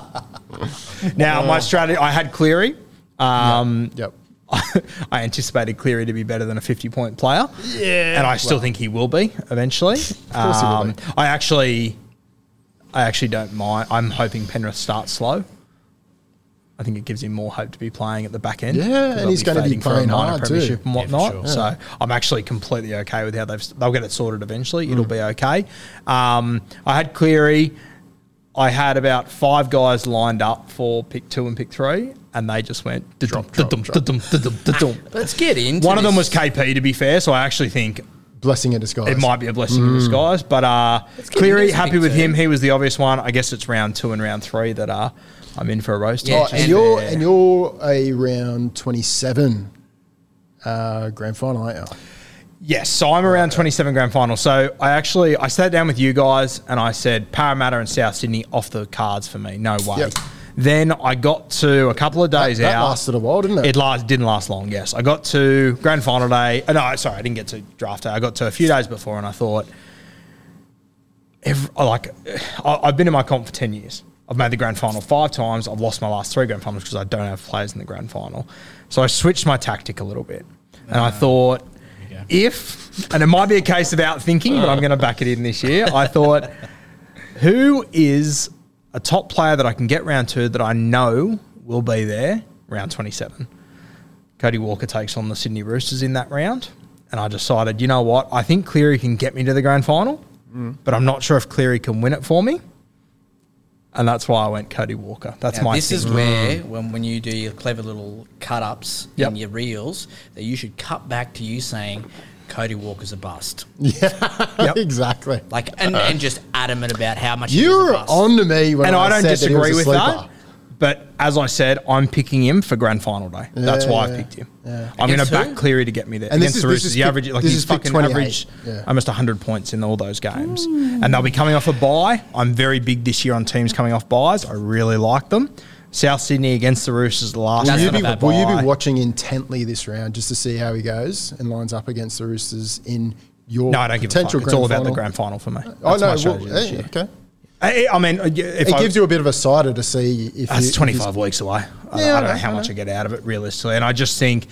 Now, my strategy, I had Cleary. Um, Yep. I anticipated Cleary to be better than a fifty-point player. Yeah. And I still think he will be eventually. course he will Um, be. I actually I actually don't mind. I'm hoping Penrith starts slow. I think it gives him more hope to be playing at the back end. Yeah, 'cause and they'll he's gonna be fading for a playing minor hard too. premiership and Yeah, for whatnot. sure. So I'm actually completely okay with how they've they'll get it sorted eventually. It'll be okay. Um, I had Cleary. I had about five guys lined up for pick two and pick three, and they just went Drop, drop, drop. Let's get into One of them was this. K P, to be fair, so I actually think Blessing in disguise. it might be a blessing in disguise. But uh, get Cleary, into happy pick with two. him. He was the obvious one. I guess it's round two and round three that uh, I'm in for a roast. Yeah, Oh, just and you're fair. and you're a round twenty-seven uh, grand final, aren't you? Yes, so I'm around twenty-seven grand final. So I actually I sat down with you guys and I said Parramatta and South Sydney off the cards for me. No way. Yep. Then I got to a couple of days that out. lasted a while, didn't it? It last, didn't last long, yes. I got to grand final day. uh, No, sorry, I didn't get to draft day. I got to a few days before and I thought, every, I like, I- I've been in my comp for ten years. I've made the grand final five times. I've lost my last three grand finals because I don't have players in the grand final. So I switched my tactic a little bit. And I thought, if, and it might be a case of outthinking, but I'm going to back it in this year. I thought, who is a top player that I can get round two that I know will be there round twenty-seven? Cody Walker takes on the Sydney Roosters in that round. And I decided, you know what? I think Cleary can get me to the grand final. but I'm not sure if Cleary can win it for me. And that's why I went Cody Walker. That's Now, my this is thing. where, when, when you do your clever little cut-ups Yep. in your reels, that you should cut back to you saying Cody Walker's a bust. Yeah, Yep. exactly. Like, and, and just adamant about how much he is You a were bust. on to me when And I, I, don't said that he was disagree a with sleeper. that. But as I said, I'm picking him for grand final day. That's why I picked him. I'm going to Against back who? Cleary to get me there. And this Against is- the this Roosters, is he pick- average, like this he's is pick fucking twenty-eight. averaged Yeah. almost one hundred points in all those games. And they'll be coming off a bye. I'm very big this year on teams coming off byes. I really like them. South Sydney against the Roosters the last Will That's you, not a be, bad will you bye. be watching intently this round just to see how he goes and lines up against the Roosters in your No, I don't give a fuck. potential It's all about final? the grand final for me. That's Oh, no, my strategy well, this hey, year. okay. I, I mean, if It I, gives you a bit of a cider to see if That's you, if twenty-five he's- weeks away. I, Yeah, I I don't know know, how I much know. I get out of it realistically. And I just think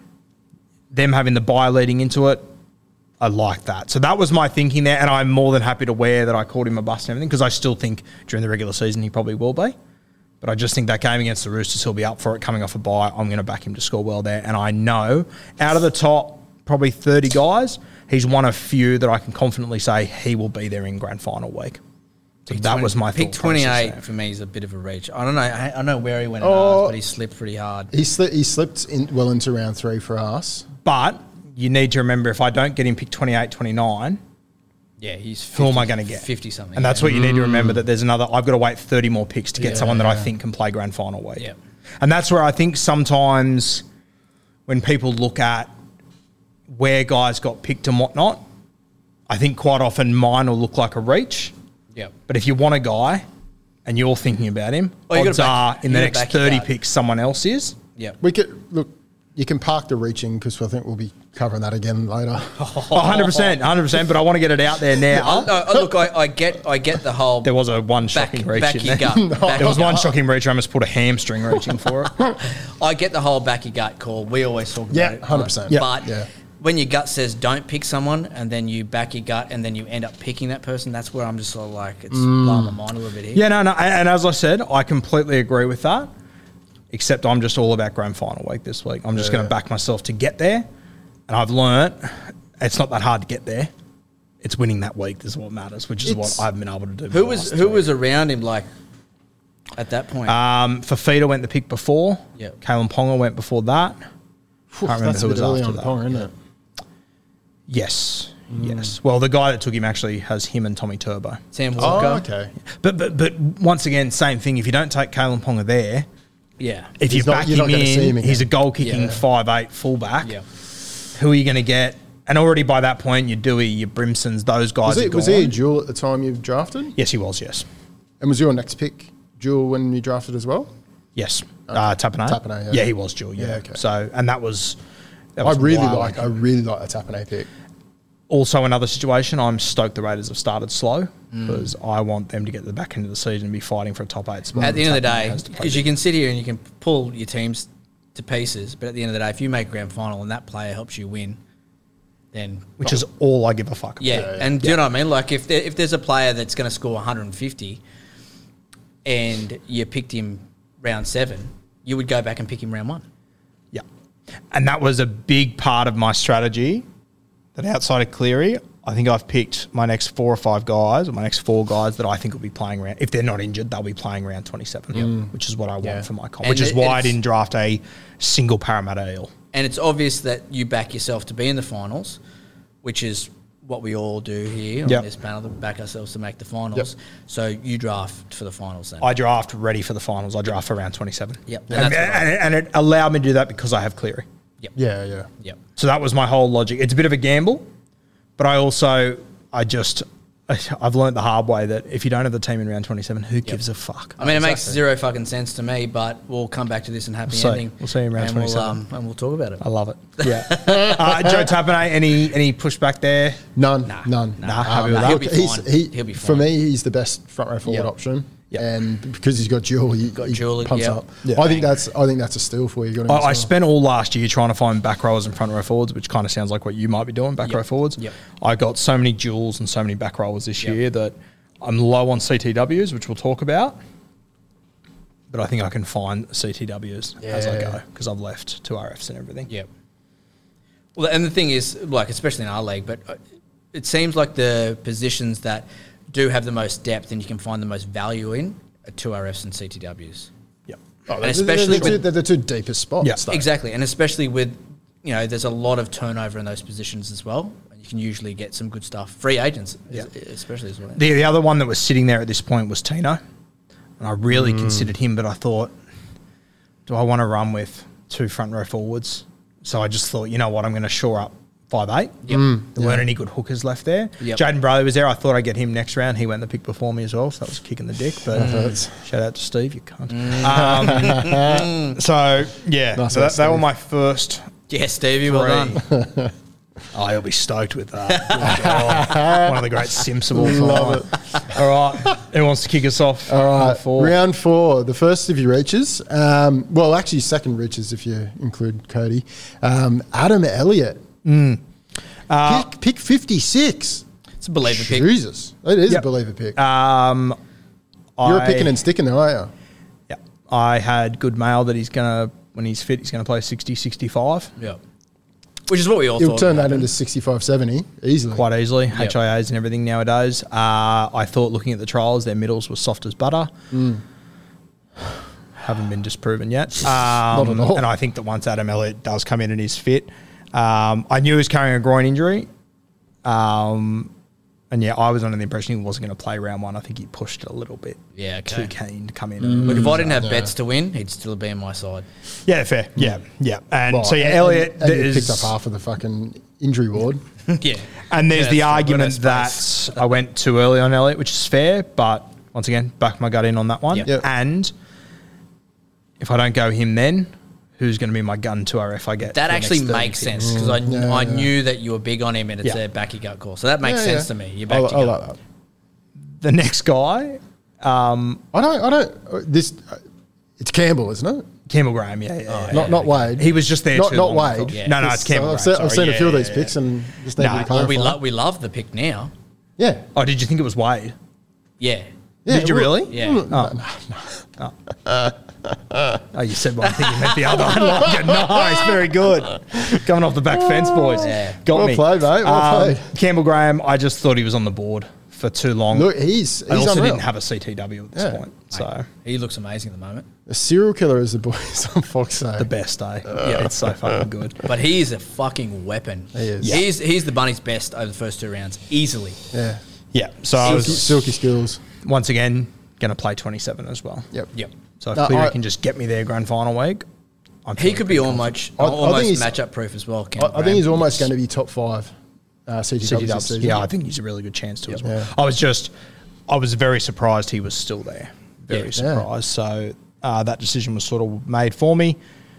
them having the buy leading into it, I like that. So that was my thinking there. And I'm more than happy to wear that I called him a bust and everything because I still think during the regular season he probably will be. But I just think that game against the Roosters, he'll be up for it coming off a bye. I'm going to back him to score well there. And I know out of the top probably thirty guys, he's one of few that I can confidently say he will be there in grand final week. So Pick that twenty was my pick thought process twenty-eight there. for me is a bit of a reach. I don't know. I, I don't know where he went in Oh. ours, but he slipped pretty hard. He, sli- he slipped in, well into round three for us. But you need to remember if I don't get him pick twenty-eight, twenty-nine, Yeah, he's fifty, who am I going to get? fifty something. And that's yeah. what you need to remember, that there's another, I've got to wait thirty more picks to get Yeah. someone that I think can play grand final week. Yeah. And that's where I think sometimes when people look at where guys got picked and whatnot, I think quite often mine will look like a reach. Yep. But if you want a guy and you're thinking about him, Oh, you gotta odds back- are in you the gotta next back your thirty guard. picks someone else is. Yep. We could look. You can park the reaching because I think we'll be covering that again later. Oh, one hundred percent, one hundred percent. But I want to get it out there now. Oh, no, oh, look, I, I get, I get the whole. There was a one back, shocking reach back in your there. gut. Back There was your one gut. shocking reach. I almost put a hamstring reaching for it. I get the whole back your gut call. We always talk about Yeah, it. one hundred percent. Yeah. But Yeah. when your gut says don't pick someone, and then you back your gut, and then you end up picking that person, that's where I'm just sort of like, it's blowing my mind a little bit here. Yeah, no, no. And and as I said, I completely agree with that. Except I'm just all about grand final week this week. I'm just going to back myself to get there. And I've learnt it's not that hard to get there. It's winning that week. This is what matters, which is It's- what I've been able to do. Who the was last who two was around him like at that point? Um, Fafita went the pick before. Yep. Kalen Ponga went before that. Phew, remember that's who a was bit early after on the that. Ponga, isn't it? Yes. Yes. Well, the guy that took him actually has him and Tommy Turbo. Sam Walker. Oh, okay. But but but once again, same thing. If you don't take Kalen Ponga there, Yeah. if He's you not- back you're him not gonna see in, him he's a again. goal kicking Yeah. five eight fullback. Yeah. Who are you going to get? And already by that point, your Dewey, your Brimsons, those guys Was, are it, was gone. he a duel at the time you drafted? Yes, he was. Yes, And was your next pick duel when you drafted as well? yes. Uh, Tapane. Tapane, yeah. yeah, he was dual. Yeah. Yeah, okay. So, and that was. That I was really wild. like. I really like the Tapane pick. Also, another situation. I'm stoked the Raiders have started slow Mm. because I want them to get to the back end of the season and be fighting for a top eight spot. At the end of the Tapane day, has to play because you can sit here and you can pull your teams to pieces, but at the end of the day, if you make grand final and that player helps you win, then which is all I give a fuck about. yeah. yeah. And do you know what I mean? Like if there, if there's a player that's going to score one hundred fifty, and you picked him round seven, you would go back and pick him round one. Yeah. And that was a big part of my strategy that outside of Cleary, I think I've picked my next four or five guys, or my next four guys that I think will be playing around. If they're not injured, they'll be playing around twenty-seven, which is what I want Yeah. for my comp, And which is it- why I it's- didn't draft a single Parramatta eel. And it's obvious that you back yourself to be in the finals, which is what we all do here on Yep. this panel, to back ourselves to make the finals. So you draft for the finals then. I draft ready for the finals. I draft for round twenty-seven. Yep. And And, that's what I- and, and it allowed me to do that because I have Cleary. Yep. Yeah, yeah. Yep. So that was my whole logic. It's a bit of a gamble, but I also, I just, I've learned the hard way that if you don't have the team in round twenty-seven, who gives a fuck? I mean, it makes zero fucking sense to me, but we'll come back to this in happy We'll see. ending. We'll see you in round and we'll, twenty-seven. um, and we'll talk about it. I love it. Yeah. uh, Joe Tapane, any any pushback there? None, Nah, none. nah, happy with that. He'll, He'll be he's, fine. he, He'll be For fine. me, he's the best front row forward Yep. option, Yep. and because he's got dual, he, Got he dual, pumps yep. up. Yeah. I think that's I think that's a steal for you. Got him I, as I well. spent all last year trying to find back rowers and front row forwards, which kind of sounds like what you might be doing, back Yep. row forwards. Yep. I got so many duels and so many back rowers this Yep. year that I'm low on C T Ws, which we'll talk about. But I think I can find C T Ws as I Yeah. go because I've left two R Fs and everything. Yep. Well, and the thing is, like, especially in our league, but uh, it seems like the positions that do have the most depth and you can find the most value in are two R Fs and C T Ws. Yep. Oh, And they're, especially they're, the two, with- they're the two deepest spots. Yeah. though. Exactly, and especially with, you know, there's a lot of turnover in those positions as well. And you can usually get some good stuff. Free agents, Yeah. es- especially as well. The, the other one that was sitting there at this point was Tino. And I really considered him, but I thought, do I want to run with two front row forwards? So I just thought, you know what, I'm going to shore up five eight. Yep. There weren't any good hookers left there. Yep. Jaden Bradley was there. I thought I'd get him next round. He went the pick before me as well, so that was kicking the dick. But Perfect. shout out to Steve, you cunt. Um, so, yeah, Nice so one, that, they were Steve. my first Yeah, Stevie, well three. done. Oh, he'll be stoked with that. Oh, one of the great Sims of all time. All right, who wants to kick us off? All right, Round four. round four, the first of your reaches. Um, well, actually, second reaches if you include Cody. Um, Adam Elliott. Uh, pick, pick fifty-six. It's a believer pick. Jesus. It is Yep. a believer pick. Um, You're I- a picking and sticking though, aren't Yeah, I had good mail that he's gonna when he's fit, he's gonna play sixty, sixty-five Yeah. Which is what we all you? thought. He'll turn would that happen. into sixty-five, seventy easily. quite easily. Yep. H I As and everything nowadays. Uh, I thought looking at the trials, their middles were soft as butter. Haven't been disproven yet. Um, at all. And I think that once Adam Elliott does come in and is fit, um, I knew he was carrying a groin injury. Um, and yeah, I was under the impression he wasn't going to play round one. I think he pushed it a little bit. Yeah, okay. Too keen to come in. Look, if I didn't have Yeah. bets to win, he'd still be on my side. Yeah, fair. Yeah, yeah. And Well, so yeah, and- Elliott and, and you is- picked up half of the fucking injury ward. Yeah. And there's Yeah, the that's argument true. that Space. I went too early on Elliott, which is fair, but once again, back my gut in on that one. Yep. Yep. And if I don't go him then, who's going to be my gun to R F I get? That for the actually next thirty makes picks? sense because I, Yeah, I yeah. knew that you were big on him and it's Yeah. a backy gut call. So that makes Yeah, sense yeah. to me. You're I, back to I gut. like that. The next guy, um, I don't. I don't. uh, This. uh, It's Campbell, isn't it? Campbell Graham, yeah, yeah. yeah. Not not Wade. He was just there Not too not long, I Wade. thought. Yeah. No, no, it's Campbell I've Graham. seen, I've sorry. seen a few Yeah, of these yeah, picks yeah. and just No, need to well, Well, we, clarify. lo- we love the pick now. Yeah. Oh, did you think it was Wade? Yeah. Yeah, Did you well, really? Yeah. Oh. Oh, you said one thing, you meant the other. I like it. Nice, very good. Coming off the back fence, boys. Yeah. Got Well me. played, mate, well Um, played. Campbell Graham, I just thought he was on the board for too long. Look, he's I he's also unreal. didn't have a C T W at this Yeah. point. So He looks amazing at the moment. A serial killer, as the boys on Fox say. the best day. Yeah, it's so fucking good. But he is a fucking weapon. He is. He's, he's the Bunny's best over the first two rounds, easily. Yeah. Yeah. So I Silky, was silky skills. once again going to play twenty-seven as well. Yep. Yep. So if No, Cleary I- can just get me there grand final week, I'm He feeling could be pretty almost, I- I almost think he's- matchup proof as well. I, I think he's almost going to be top five uh, C T C T Ws this Ws. season. Yeah, I think he's a really good chance to as well. Yeah. I was just, I was very surprised he was still there. Very Yeah. surprised. So uh, that decision was sort of made for me.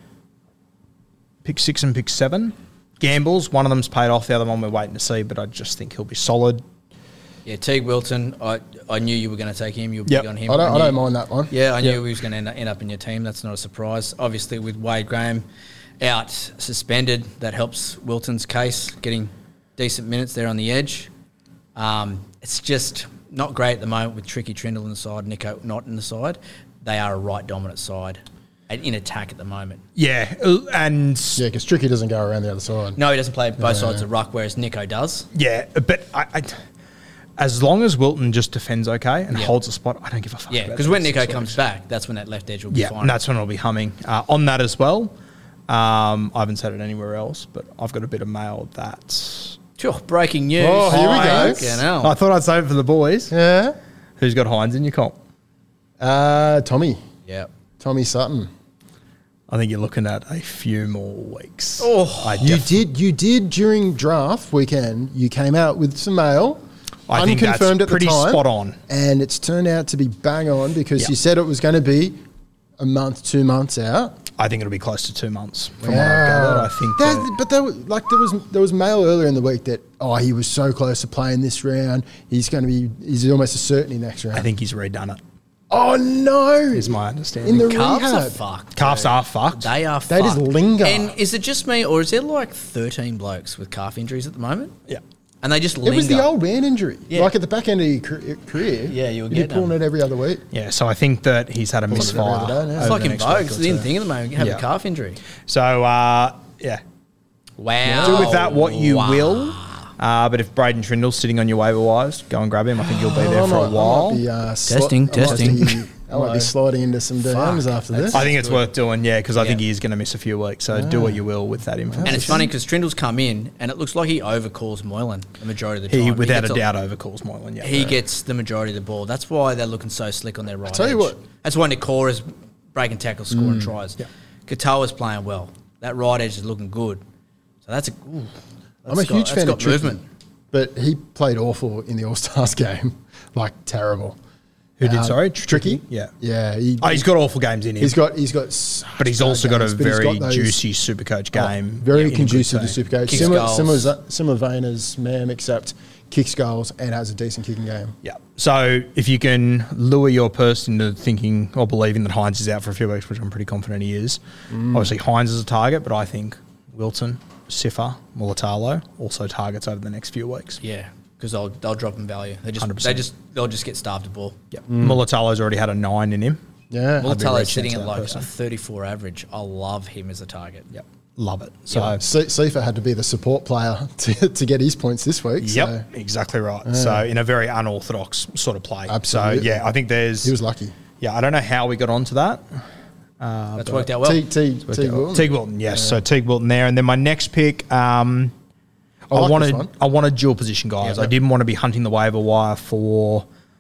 Pick six and pick seven. Gambles, one of them's paid off, the other one we're waiting to see, but I just think he'll be solid. Yeah, Teague Wilton, I, I knew you were going to take him. You were Yep. big on him. I don't, I knew- don't mind that one. Yeah, I knew Yep. he was going to end, end up in your team. That's not a surprise. Obviously, with Wade Graham out suspended, that helps Wilton's case, getting decent minutes there on the edge. Um, it's just not great at the moment with Tricky Trindle on the side, Nico not in the side. They are a right dominant side and in attack at the moment. Yeah, uh, and Yeah, because Tricky doesn't go around the other side. No, he doesn't play both Yeah. sides of ruck, whereas Nico does. yeah, but I, I, as long as Wilton just defends okay and Yeah. holds a spot, I don't give a fuck. Yeah, about because the when rest Nico of the comes weeks. back, that's when that left edge will be Yeah, fine. and that's when it'll be humming. Uh, on that as well, um, I haven't said it anywhere else, but I've got a bit of mail that. Sure, breaking news. Oh, here we go. Fucking hell. I thought I'd save it for the boys. Yeah. Who's got Hines in your comp? Uh, Tommy. Yeah. Tommy Sutton. I think you're looking at a few more weeks. Oh, I You def- did. You did during draft weekend. You came out with some mail. I think that's unconfirmed at pretty the time, spot on. and it's turned out to be bang on because Yeah. you said it was going to be a month, two months out. I think it'll be close to two months from what I've gathered. I think That- that, but there was like there was there was mail earlier in the week that oh he was so close to playing this round. He's going to be. He's almost a certainty next round. I think he's redone it, Oh no! is my understanding. In the Calves are rehab. fucked. Calves dude. are fucked. They are They just fucked. linger. And is it just me, or is there like thirteen blokes with calf injuries at the moment? Yeah. And they just It linger. was the old man injury. Yeah. Like at the back end of your car- career. Yeah, you were you'd be getting pulling them. it every other week. Yeah, so I think that he's had a Pulling it every misfire. other day now. It's over like the in next Vogue. week It's or the in two. thing at the moment. You have Yeah. a calf injury. So, uh, yeah. Wow. Do with that what you Wow. will. Uh, but if Braden Trindle's sitting on your waiver wires, go and grab him. I think you'll be there I for might- a while. I might be, uh, sli- Testing, I might testing. be- I might be sliding into some D Ms after this. I think it's worth doing, yeah, because I think Yeah. he is going to miss a few weeks. So do what you will with that information. And it's funny because Trindle's come in and it looks like he overcalls Moylan the majority of the time. He, without a gets doubt, overcalls Moylan. Yeah, He gets the majority of the ball. That's why they're looking so slick on their right tell you edge. what- That's why Nicora's breaking tackles, scoring tries. Yeah. Katoa's playing well. That right edge is looking good. So that's a. Ooh, I'm a that's huge got, fan that's of got Tricky, movement. but he played awful in the All Stars game, like terrible. Who did? Um, Sorry, Tricky. Yeah. yeah. He, Oh, he's got awful games in him. he's got he's got, such but he's bad also got a games, but he's very got those- juicy Supercoach oh, game. very in a good conducive to team. Supercoach. Kicks Similar, goals. similar, similar vein as Mam, except kicks goals and has a decent kicking game. Yeah. So if you can lure your person into thinking or believing that Hines is out for a few weeks, which I'm pretty confident he is, Mm. obviously Hines is a target, but I think Wilton, Siffer, Mulatalo also targets over the next few weeks. Yeah, because they'll they'll drop in value. They just one hundred percent. they just they'll just get starved of ball. Yeah. Mulatalo's already had a nine in him. Yeah, I'd be Mulatalo's reaching sitting to at that like person. a thirty-four average. I love him as a target. Yep. Love it. So Se- Seifa had to be the support player to, to get his points this week. Yep, So exactly right. So in a very unorthodox sort of play. Absolutely. So yeah, I think there's. he was lucky. Yeah, I don't know how we got onto that. That's worked out well. T T T Wilton. Teague Wilton, yes. So Teague Wilton there, and then my next pick. Um, I I, like wanted this one. I wanted dual position guys. Yeah. I didn't want to be hunting the waiver wire for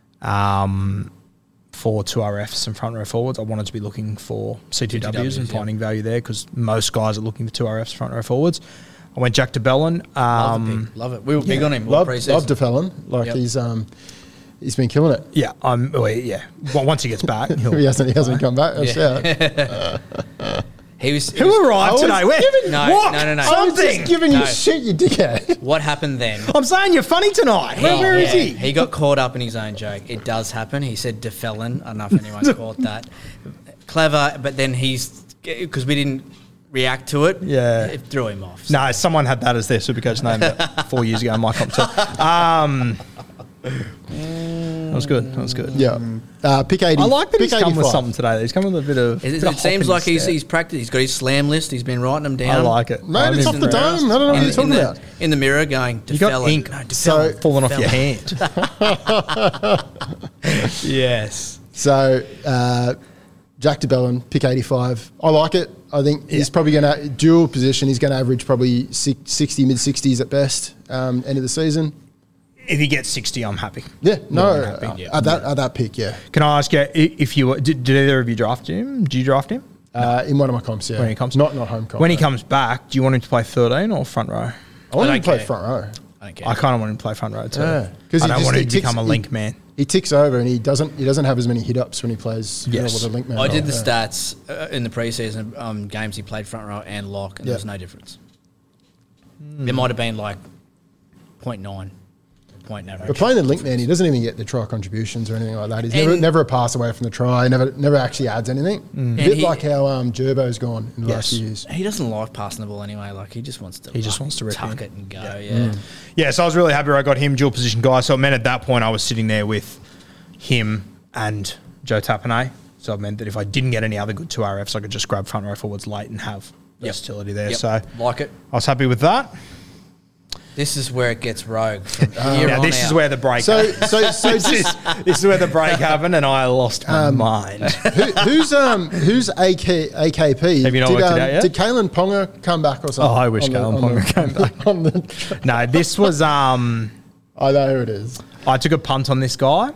um, for two R Fs and front row forwards. I wanted to be looking for C T Ws and yeah. finding value there because most guys are looking for two R Fs front row forwards. I went Jack DeBellin. Love the Um, pick. Love it. We were big on him. all Love, pre-season. love DeFellon. Like Yep. he's um he's been killing it. yeah, I'm. Well, yeah. Well, once he gets back, he'll, He hasn't he hasn't come back. That's Yeah. out. He was. he who was- arrived I was today? Where? giving- No, what? no, no, no. I was Something. just giving No. you shit, you dickhead. What happened then? I'm saying you're funny tonight. Where, where is Yeah, he? He got caught up in his own joke. It does happen. He said DeFellon. I don't know if anyone's caught that. Clever, but then he's because we didn't react to it. Yeah. It threw him off. No, someone had that as their Supercoach name about four years ago in my comp too. Um, that was good. That was good. Yeah. Uh, pick eighty. I like that pick he's come with eighty-five. something today. He's come with a bit of. It, bit it of hop seems in like his he's step. he's practiced. He's got his slam list. He's been writing them down. I like it. Mate, I'm it's off the impressed. dome. I don't know what In, you're in, talking the, about. in the mirror, going. You got DeFellon. ink No, So- DeFellon. falling off your DeFellon. hand. Yes. So uh, Jack DeBellin, pick eighty-five. I like it. I think he's Yeah. probably going to dual position. He's going to average probably six- sixty, mid sixties at best. Um, end of the season. If he gets sixty, I'm happy. Yeah, no, More than happy, uh, yeah. at that at that pick, yeah. Can I ask you i- if you were- did, did either of you draft him? Did you draft him Uh, in one of my comps, yeah. when he comes? not not home comp. When he no. comes back, do you want him to play thirteen or front row? I want I him to don't play care. front row. I don't care. I kind of want him to play front row too. Yeah, I don't want him to become a link he, man. He ticks over and he doesn't he doesn't have as many hit ups when he plays you know, Yes. with a link man. I did role, the yeah. stats uh, in the preseason um, games. He played front row and lock, and Yeah. there was no difference. There might have been like point nine point average. But playing the link man, he doesn't even get the try contributions or anything like that. He's never, And- never a pass away from the try. Never never actually adds anything. A And bit he- like how um, Gerbo's gone in the last Yes. few years. He doesn't like passing the ball anyway. Like he just wants to. He just like, wants to rip tuck in. it and go. Yeah. Yeah, so I was really happy I got him dual position guy. So it meant at that point I was sitting there with him and Joe Tapane. So it meant that if I didn't get any other good two R Fs, I could just grab front row forwards late and have Yep. versatility there. Yep. So Like it. I was happy with that. This is where it gets rogue. From here Now on this is out. where the break. So so so this, is, just this is where the break happened, and I lost my Um, mind. who, who's um who's A K A K P? Have you not did, worked it um, out yet? Did Kalen Ponga come back or something? Oh, I wish on the- Kalen on Ponga the- came back. on the, No, this was. Um, I know who it is. I took a punt on this guy.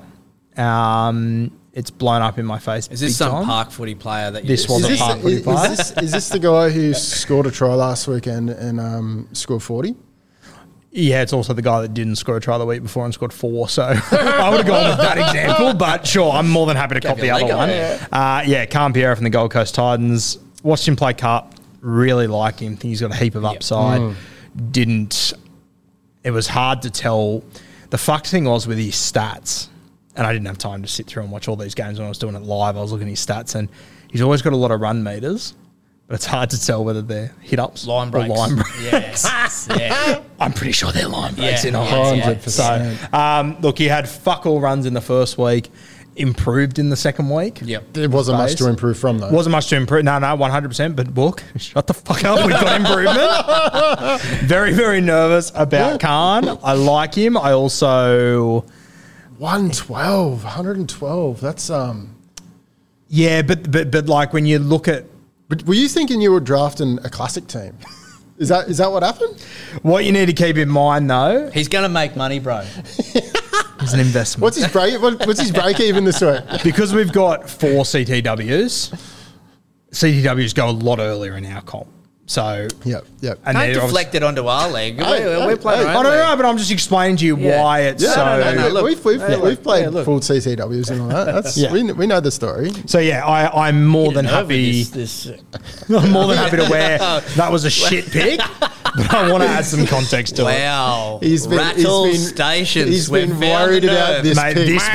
Um, it's blown up in my face. Is this big some time. park footy player that you This just was Is a this, see? park footy is, player. is this is this the guy who scored a try last weekend and um, scored forty? Yeah, it's also the guy that didn't score a try the week before and scored four. So I would have gone with that example, but sure, I'm more than happy to cop you the a other leg up, one. yeah. Uh, yeah, Cam Pierre from the Gold Coast Titans. Watched him play cup. Really like him. Think he's got a heap of upside. Mm. Didn't. It was hard to tell. The fucked thing was with his stats, and I didn't have time to sit through and watch all these games when I was doing it live. I was looking at his stats, and he's always got a lot of run meters. But it's hard to tell whether they're hit ups Line or breaks. line breaks. Yes. yeah. I'm pretty sure they're line breaks Yeah, in yeah, Hines. yeah. So, um, look, he had fuck all runs in the first week. improved in the second week. Yep. There wasn't much Space. to improve from, though. Wasn't much to improve. No, no, one hundred percent. But look, shut the fuck up. We've got improvement. Very, very nervous about Khan. I like him. I also... one twelve, one twelve. That's... um. Yeah, but, but, but like when you look at... But were you thinking you were drafting a classic team? Is that is that what happened? What you need to keep in mind, though, He's going to make money, bro. is an investment. What's his break? What, what's his break even this week? Because we've got four C T Ws, C T Ws go a lot earlier in our comp. So, Yep, yep. and Don't they're deflect it onto our leg. Hey, we're, we're hey, playing hey. our I own don't league. know, but I'm just explaining to you Yeah. why it's Yeah, so. no, no, no, look. we've we've, Hey, we've played yeah, look. full C T Ws and all that. That's Yeah. we, we know the story. So yeah, I, I'm more than Get over happy. This, this, I'm more than happy to wear. That was a shit pick, but I want to add some context to it. wow. He's been- he's Rattle been- stations. he's We've been found worried the about nerve. this Mate, pick. this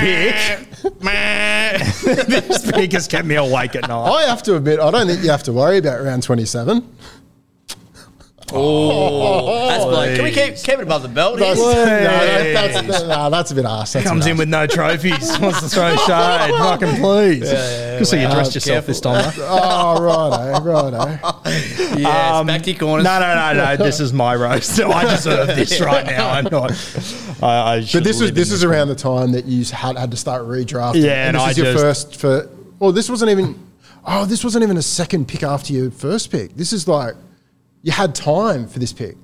pick, this pick has kept me awake at night. I have to admit, I don't think you have to worry about round twenty-seven. Oh, that's like, can we keep, keep it above the belt here? That's, no, Hey. that- that's, no, that's a bit arse. That's Comes a bit in with no trophies, wants to throw shade. Fucking please. Good see you dressed yourself this time. Though. Oh, righto, righto. Yes, back to your corners. No, no, no, no. This is my roast. I deserve this right now. I'm not. I, I But should this was live this in was around the time that you had had to start redrafting. Yeah, and this I is your just- first for. Well, this wasn't even. Oh, this wasn't even a second pick after your first pick. This is like you had time for this pick.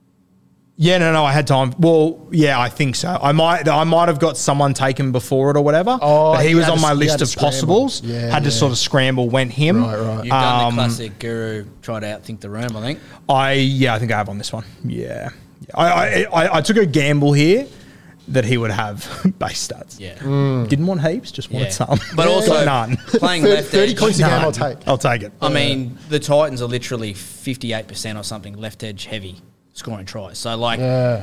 Yeah, no, no. I had time. Well, yeah, I think so. I might, I might have got someone taken before it or whatever. Oh, but he you was had on to- my you list had to of scramble. possibles. Yeah, had to yeah. sort of scramble. Went him. Right, right. You've done Um, the classic Guru, try to outthink the room, I think. I yeah, I think I have on this one. Yeah, yeah. I, I, I, I took a gamble here that he would have base stats. Yeah. Didn't want heaps, just wanted Yeah. some. But also, Got none. playing thirty, left thirty edge. points a game, None. I'll take. I'll take it. I mean, the Titans are literally fifty-eight percent or something left edge heavy scoring tries. So, like, Yeah,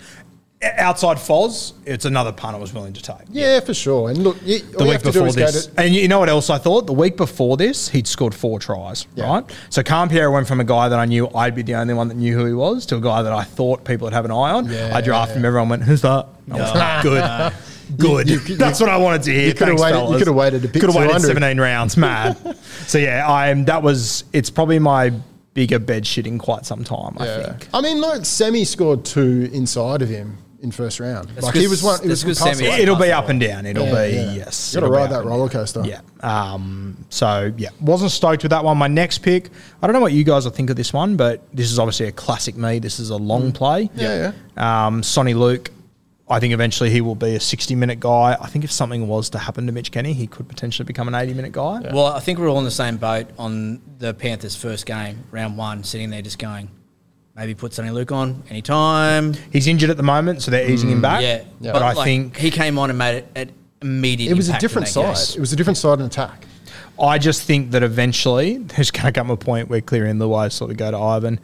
Outside Foz, it's another punt I was willing to take. yeah, for sure. And look, you, The all you week have to do before is go this, to. and you know what else I thought? The week before this, he'd scored four tries, Yeah. right? So Campiero went from a guy that I knew I'd be the only one that knew who he was to a guy that I thought people would have an eye on. Yeah. I drafted him. Everyone went, "Who's that?" I was like, good, good. You- you- That's what I wanted to hear. you could've Thanks, waited- you fellas. could've waited to pick Could've waited two hundred. seventeen rounds, mad. So yeah, I'm. That was. It's probably my bigger bed shit in quite some time. I Yeah. think. I mean, like Semi scored two inside of him in first round. like he good- was one. He that's was good Semi. passing. It'll be up and down. It'll Yeah, be yeah. yes. You got to it'll be ride up that and roller down. coaster. Yeah. Um, so yeah, wasn't stoked with that one. My next pick, I don't know what you guys will think of this one, but this is obviously a classic me. This is a long play. Yeah, yeah. Um, Sonny Luke, I think eventually he will be a sixty-minute guy. I think if something was to happen to Mitch Kenny, he could potentially become an eighty-minute guy. well, I think we're all in the same boat on the Panthers' first game, round one, sitting there just going, maybe put Sonny Luke on anytime. He's injured at the moment, so they're easing him back. Yeah. Yeah. But I like, think he came on and made it an immediate It was a impact in different that side. game. It was a different side in attack. I just think that eventually there's going to come a point where Cleary and Luai sort of go to Ivan.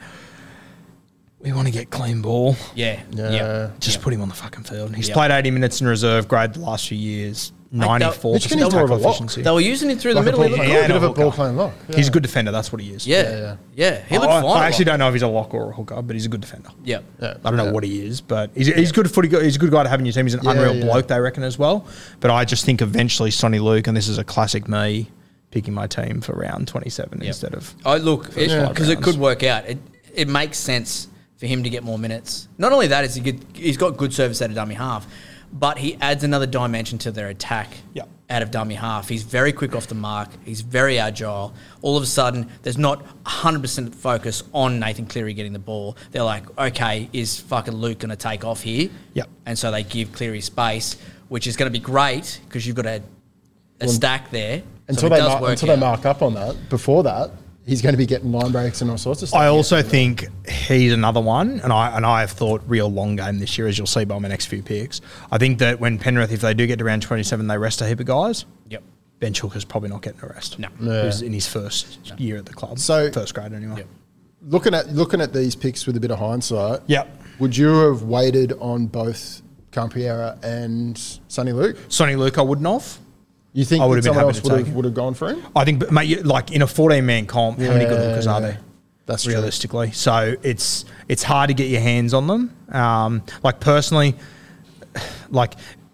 We want to get clean ball. Yeah. Yeah. Yeah. Just Yeah. put him on the fucking field. He's Yeah. played eighty minutes in reserve grade the last few years. Mate, ninety-four Mitch percent Kenny's more of a tackle lock. efficiency. They were using him through Like the a middle. ball, He looked Yeah, a good. bit of a hooker. ball playing lock. Yeah. He's a good defender. That's what he is. Yeah. Yeah, Yeah. He looked I, fine. I actually don't know if he's a lock or a hooker, but he's a good defender. Yeah. Yeah. I don't know Yeah. what he is, but he's, he's good footy. He's a good guy to have in your team. He's an Yeah, unreal yeah. bloke, they reckon, as well. But I just think eventually Sonny Luke, and this is a classic me, picking my team for round twenty-seven Yep. instead of. I look because Yeah. it, rounds. could work out. It it makes sense for him to get more minutes. Not only that, is he good, he's got good service out of dummy half, but he adds another dimension to their attack. Yep. Out of dummy half, he's very quick off the mark. He's very agile. All of a sudden, there's not one hundred percent focus on Nathan Cleary getting the ball. They're like, okay, is fucking Luke going to take off here? Yep. And so they give Cleary space, which is going to be great because you've got a, a stack there. Until, so it they, does mark, work until they out. mark up on that. Before that, he's going to be getting line breaks and all sorts of stuff. I also think he's another one, and I and I have thought real long game this year, as you'll see by my next few picks. I think that when Penrith, if they do get to round twenty-seven, they rest a heap of guys. Yep. Ben Chooker's probably not getting a rest. No. Yeah. Who's in his first year at the club. So- first grade anyway. Yep. looking at looking at these picks with a bit of hindsight. Yep. Would you have waited on both Campiera and Sonny Luke? Sonny Luke, I wouldn't have. You think I that would have been someone happy else to would take have him. would have gone for him? I think, but mate, you- like in a fourteen-man comp, how many good Yeah, lookers are yeah. there? That's true. realistically. So it's it's hard to get your hands on them. Um, like personally, like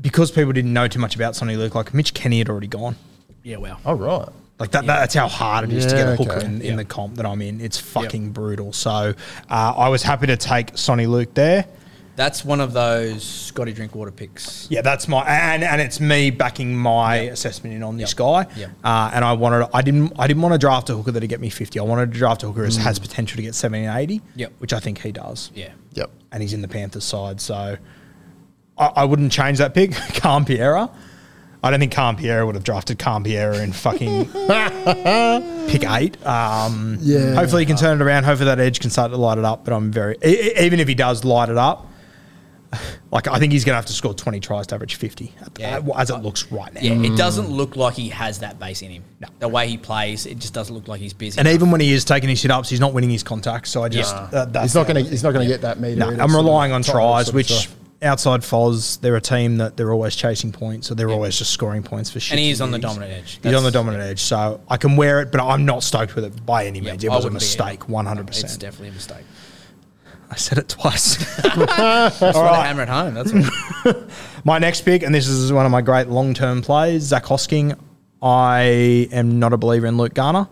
because people didn't know too much about Sonny Luke, like Mitch Kenny had already gone. Yeah, well. Oh, right. Like that, that's how hard it is to Yeah, get a hooker okay. in, in Yeah. the comp that I'm in. It's fucking brutal. So uh, I was happy to take Sonny Luke there. That's one of those Scotty Drinkwater picks. Yeah, that's my and and it's me backing my Yep. assessment in on this Yep. guy. Yep. Uh, and I wanted I didn't I didn't want to draft a hooker that'd get me fifty. I wanted to draft a hooker that has potential to get seventy and eighty. Yep. Which I think he does. Yeah. Yep. And he's in the Panthers side, so I, I wouldn't change that pick. Campiera. I don't think Campiera would have drafted Campiera in fucking pick eight. Um, Yeah. Hopefully he can turn it around. Hopefully that edge can start to light it up. But I'm very e- e- even if he does light it up, like I think he's going to have to score twenty tries to average fifty at the, Yeah. as it looks right now. Yeah, it doesn't look like he has that base in him. No. The way he plays, it just doesn't look like he's busy. And enough. even when he is taking his sit ups, he's not winning his contacts. So I just Yeah. uh, that's He's not going to. He's not going to get that meter. No, either, I'm sort of relying on try tries, sort of which stuff. outside Foz, they're a team that they're always chasing points, so they're always just scoring points for shit. And he is on the dominant edge. He's on the That's- dominant edge, so I can wear it, but I'm not stoked with it by any Yeah, means. It I was a wouldn't be mistake, either. one hundred It's percent. definitely a mistake. I said it twice. Just want to hammer it home. That's all. My next pick, and this is one of my great long-term plays, Zach Hosking. I am not a believer in Luke Garner.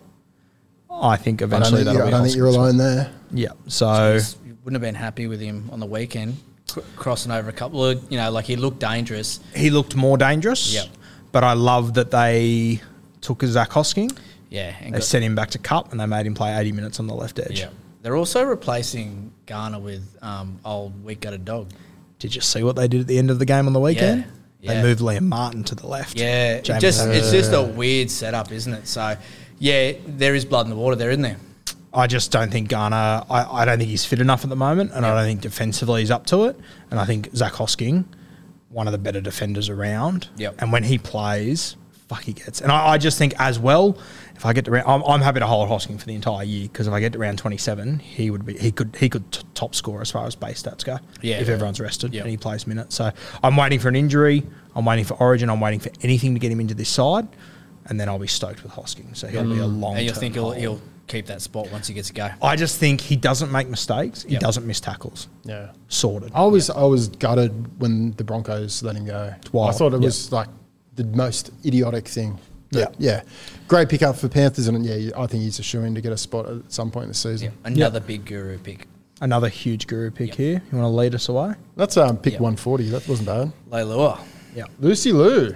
I think I don't eventually think, that'll you, be I don't think you're Hosking's alone there. Yeah, so You wouldn't have been happy with him on the weekend, cr- crossing over a couple of, you know, like he looked dangerous. he looked more dangerous. Yep. But I love that they took Zach Hosking. Yeah. And They got- sent him back to Cup and they made him play eighty minutes on the left edge. Yeah. They're also replacing Garner with um, old weak-gutted dog. Did you see what they did at the end of the game on the weekend? Yeah, They yeah. moved Liam Martin to the left. Yeah, it James just Harris. it's just a weird setup, isn't it? So, yeah, there is blood in the water there, isn't there? I just don't think Garner, I, I don't think he's fit enough at the moment, and I Yep. don't think defensively he's up to it. And I think Zach Hosking, one of the better defenders around. Yep. And when he plays, fuck, he gets. And I, I just think as well, if I get to round, I'm, I'm happy to hold Hosking for the entire year because if I get to round twenty-seven, he would be he could he could t- top score as far as base stats go. Yeah. if everyone's rested Yep. and he plays minutes. So I'm waiting for an injury. I'm waiting for Origin. I'm waiting for anything to get him into this side, and then I'll be stoked with Hosking. So he'll be a long. And you'll think he'll, he'll keep that spot once he gets to go. I just think he doesn't make mistakes. He Yep. doesn't miss tackles. Yeah. Sorted. I was I was gutted when the Broncos let him go. wild. I thought it Yeah. was like the most idiotic thing. But Yeah. yeah. Great pickup for Panthers, and yeah, I think he's a shoo-in to get a spot at some point this season. Yeah. Another big guru pick. Another huge guru pick Yep. here. You want to lead us away? That's um, pick Yep. one forty. That wasn't bad. Leilua. Yeah. Lucy Lou,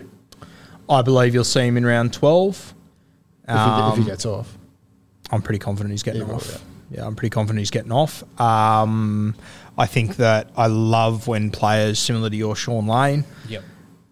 I believe you'll see him in round twelve. if, he, if Um, he gets off. I'm pretty confident he's getting He will, off. Yeah, I'm pretty confident he's getting off. Um, I think that I love when players similar to your Sean Lane, Yep.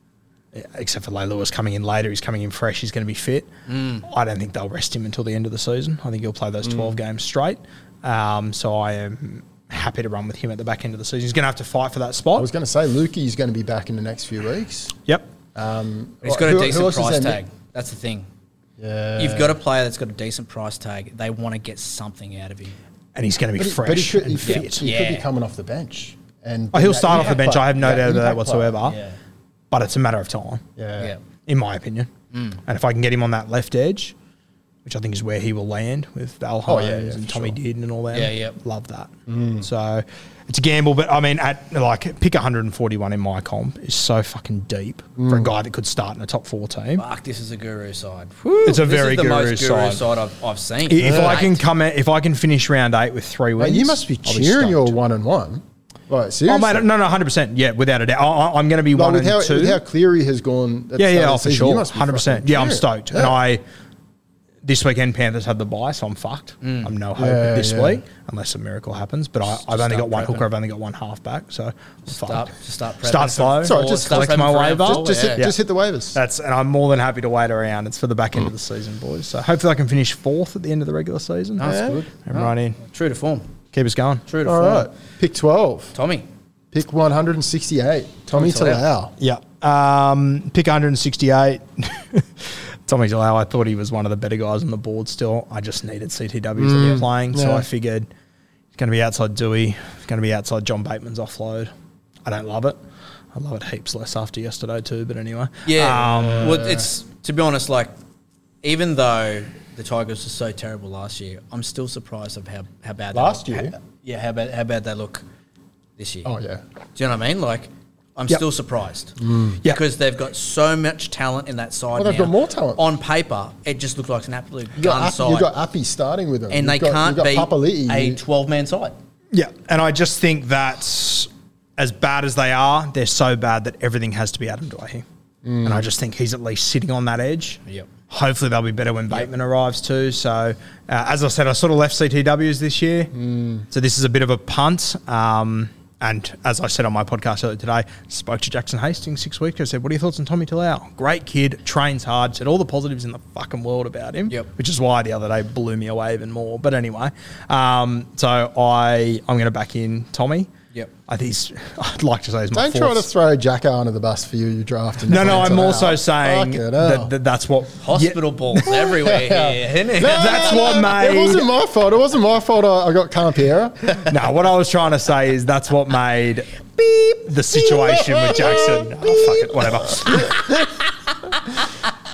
except for Leilua's coming in later, he's coming in fresh, he's going to be fit. Mm. I don't think they'll rest him until the end of the season. I think he'll play those twelve games straight. Um, so I am happy to run with him at the back end of the season. He's going to have to fight for that I spot. was going to say Lukey's going to be back in the next few weeks. Yep. Um, He's got who- a who decent else is price there? tag. That's the thing. Yeah. You've got a player that's got a decent price tag. They want to get something out of him. And he's going to be But he, fresh but he could, and he, fit. could, he could be Yeah. coming off the bench. And Oh, he'll that start off the impact bench. player. I have no Yeah, doubt of that impact player. whatsoever. Yeah. But it's a matter of time, Yeah. Yeah. in my opinion. Mm. And if I can get him on that left edge, which I think is where he will land with Val Oh, Holmes yeah, yeah, and for Tommy sure. Dearden and all that. Yeah, yeah. Love that. Mm. So it's a gamble, but I mean, at like pick one hundred forty-one in my comp is so fucking deep for Mm. a guy that could start in a top four team. Fuck, this is a guru side. It's a This very is the guru most guru side. side I've, I've seen. If I Mate. can come, in, if I can finish round eight with three wins, Mate, you must be I'll cheering your stoked. one and one. Like, Oh, seriously? mate, no, no, hundred percent. Yeah, without a doubt. I, I- I'm going to be Like, one with and how, two. with how Cleary has gone. At the Yeah, start yeah, of oh, the for season, you sure, must be hundred percent. fucking Yeah, I'm cheering. stoked, Yeah. and I. This weekend Panthers had the bye, so I'm fucked. I'm no hope Yeah, this yeah. week unless a miracle happens. But I, I've only start got one prepping. hooker. I've only got one half back, so I'm Start, fucked. just start prepping. Start slow. Sorry, Or just start collect my prepping for round waiver. four, Just, hit, yeah. just hit the waivers. That's and I'm more than happy to wait around. It's for the back end of the season, boys. So hopefully I can finish fourth at the end of the regular season. That's Yeah. good. And right in. True to form. Keep us going. True to All form. right. Pick twelve. Tommy. Pick one hundred sixty-eight. Tommy Tommy Talau. Yeah. Um, pick one hundred sixty-eight. Tommy Talau, I thought he was one of the better guys on the board still. I just needed C T Ws that were playing, so yeah. I figured he's going to be outside Dewey. He's going to be outside John Bateman's offload. I don't love it. I love it heaps less after yesterday too, but anyway. Yeah. Um, well, it's, to be honest, like, even though the Tigers were so terrible last year, I'm still surprised of how, how bad Last they look. year? How, yeah, how bad, how bad they look this year. Oh, yeah. Do you know what I mean? Like, I'm Yep. still surprised Yep. because they've got so much talent in that side. Well, they've now. got more talent. On paper, it just looks like an absolute You got, gun App, side, you got Appy starting with them. and they You've got, can't you've beat got Papali'i. a You- twelve-man side. Yeah, and I just think that as bad as they are, they're so bad that everything has to be Adam Dwyer. Mm. And I just think he's at least sitting on that edge. Yep. Hopefully they'll be better when Bateman arrives too. So, uh, as I said, I sort of left C T Ws this year. Mm. So this is a bit of a punt. Um, and as I said on my podcast earlier today, spoke to Jackson Hastings six weeks ago, said, what are your thoughts on Tommy Talau? Great kid, trains hard, said all the positives in the fucking world about him, Yep. which is why the other day blew me away even more. But anyway, um, so I, I'm going to back in Tommy. Yep. I think he's, I'd like to say he's my Don't try to fourth. throw Jacko under the bus for you. You drafted. No, no, I'm Talau. also saying Fucking that, hell. that that's what Hospital balls everywhere here, isn't it? No, that's no, what no, made- It wasn't my fault. It wasn't my fault. I, I got Campiera. No, what I was trying to say is that's what made beep the situation with Jackson. Oh, fuck it, whatever.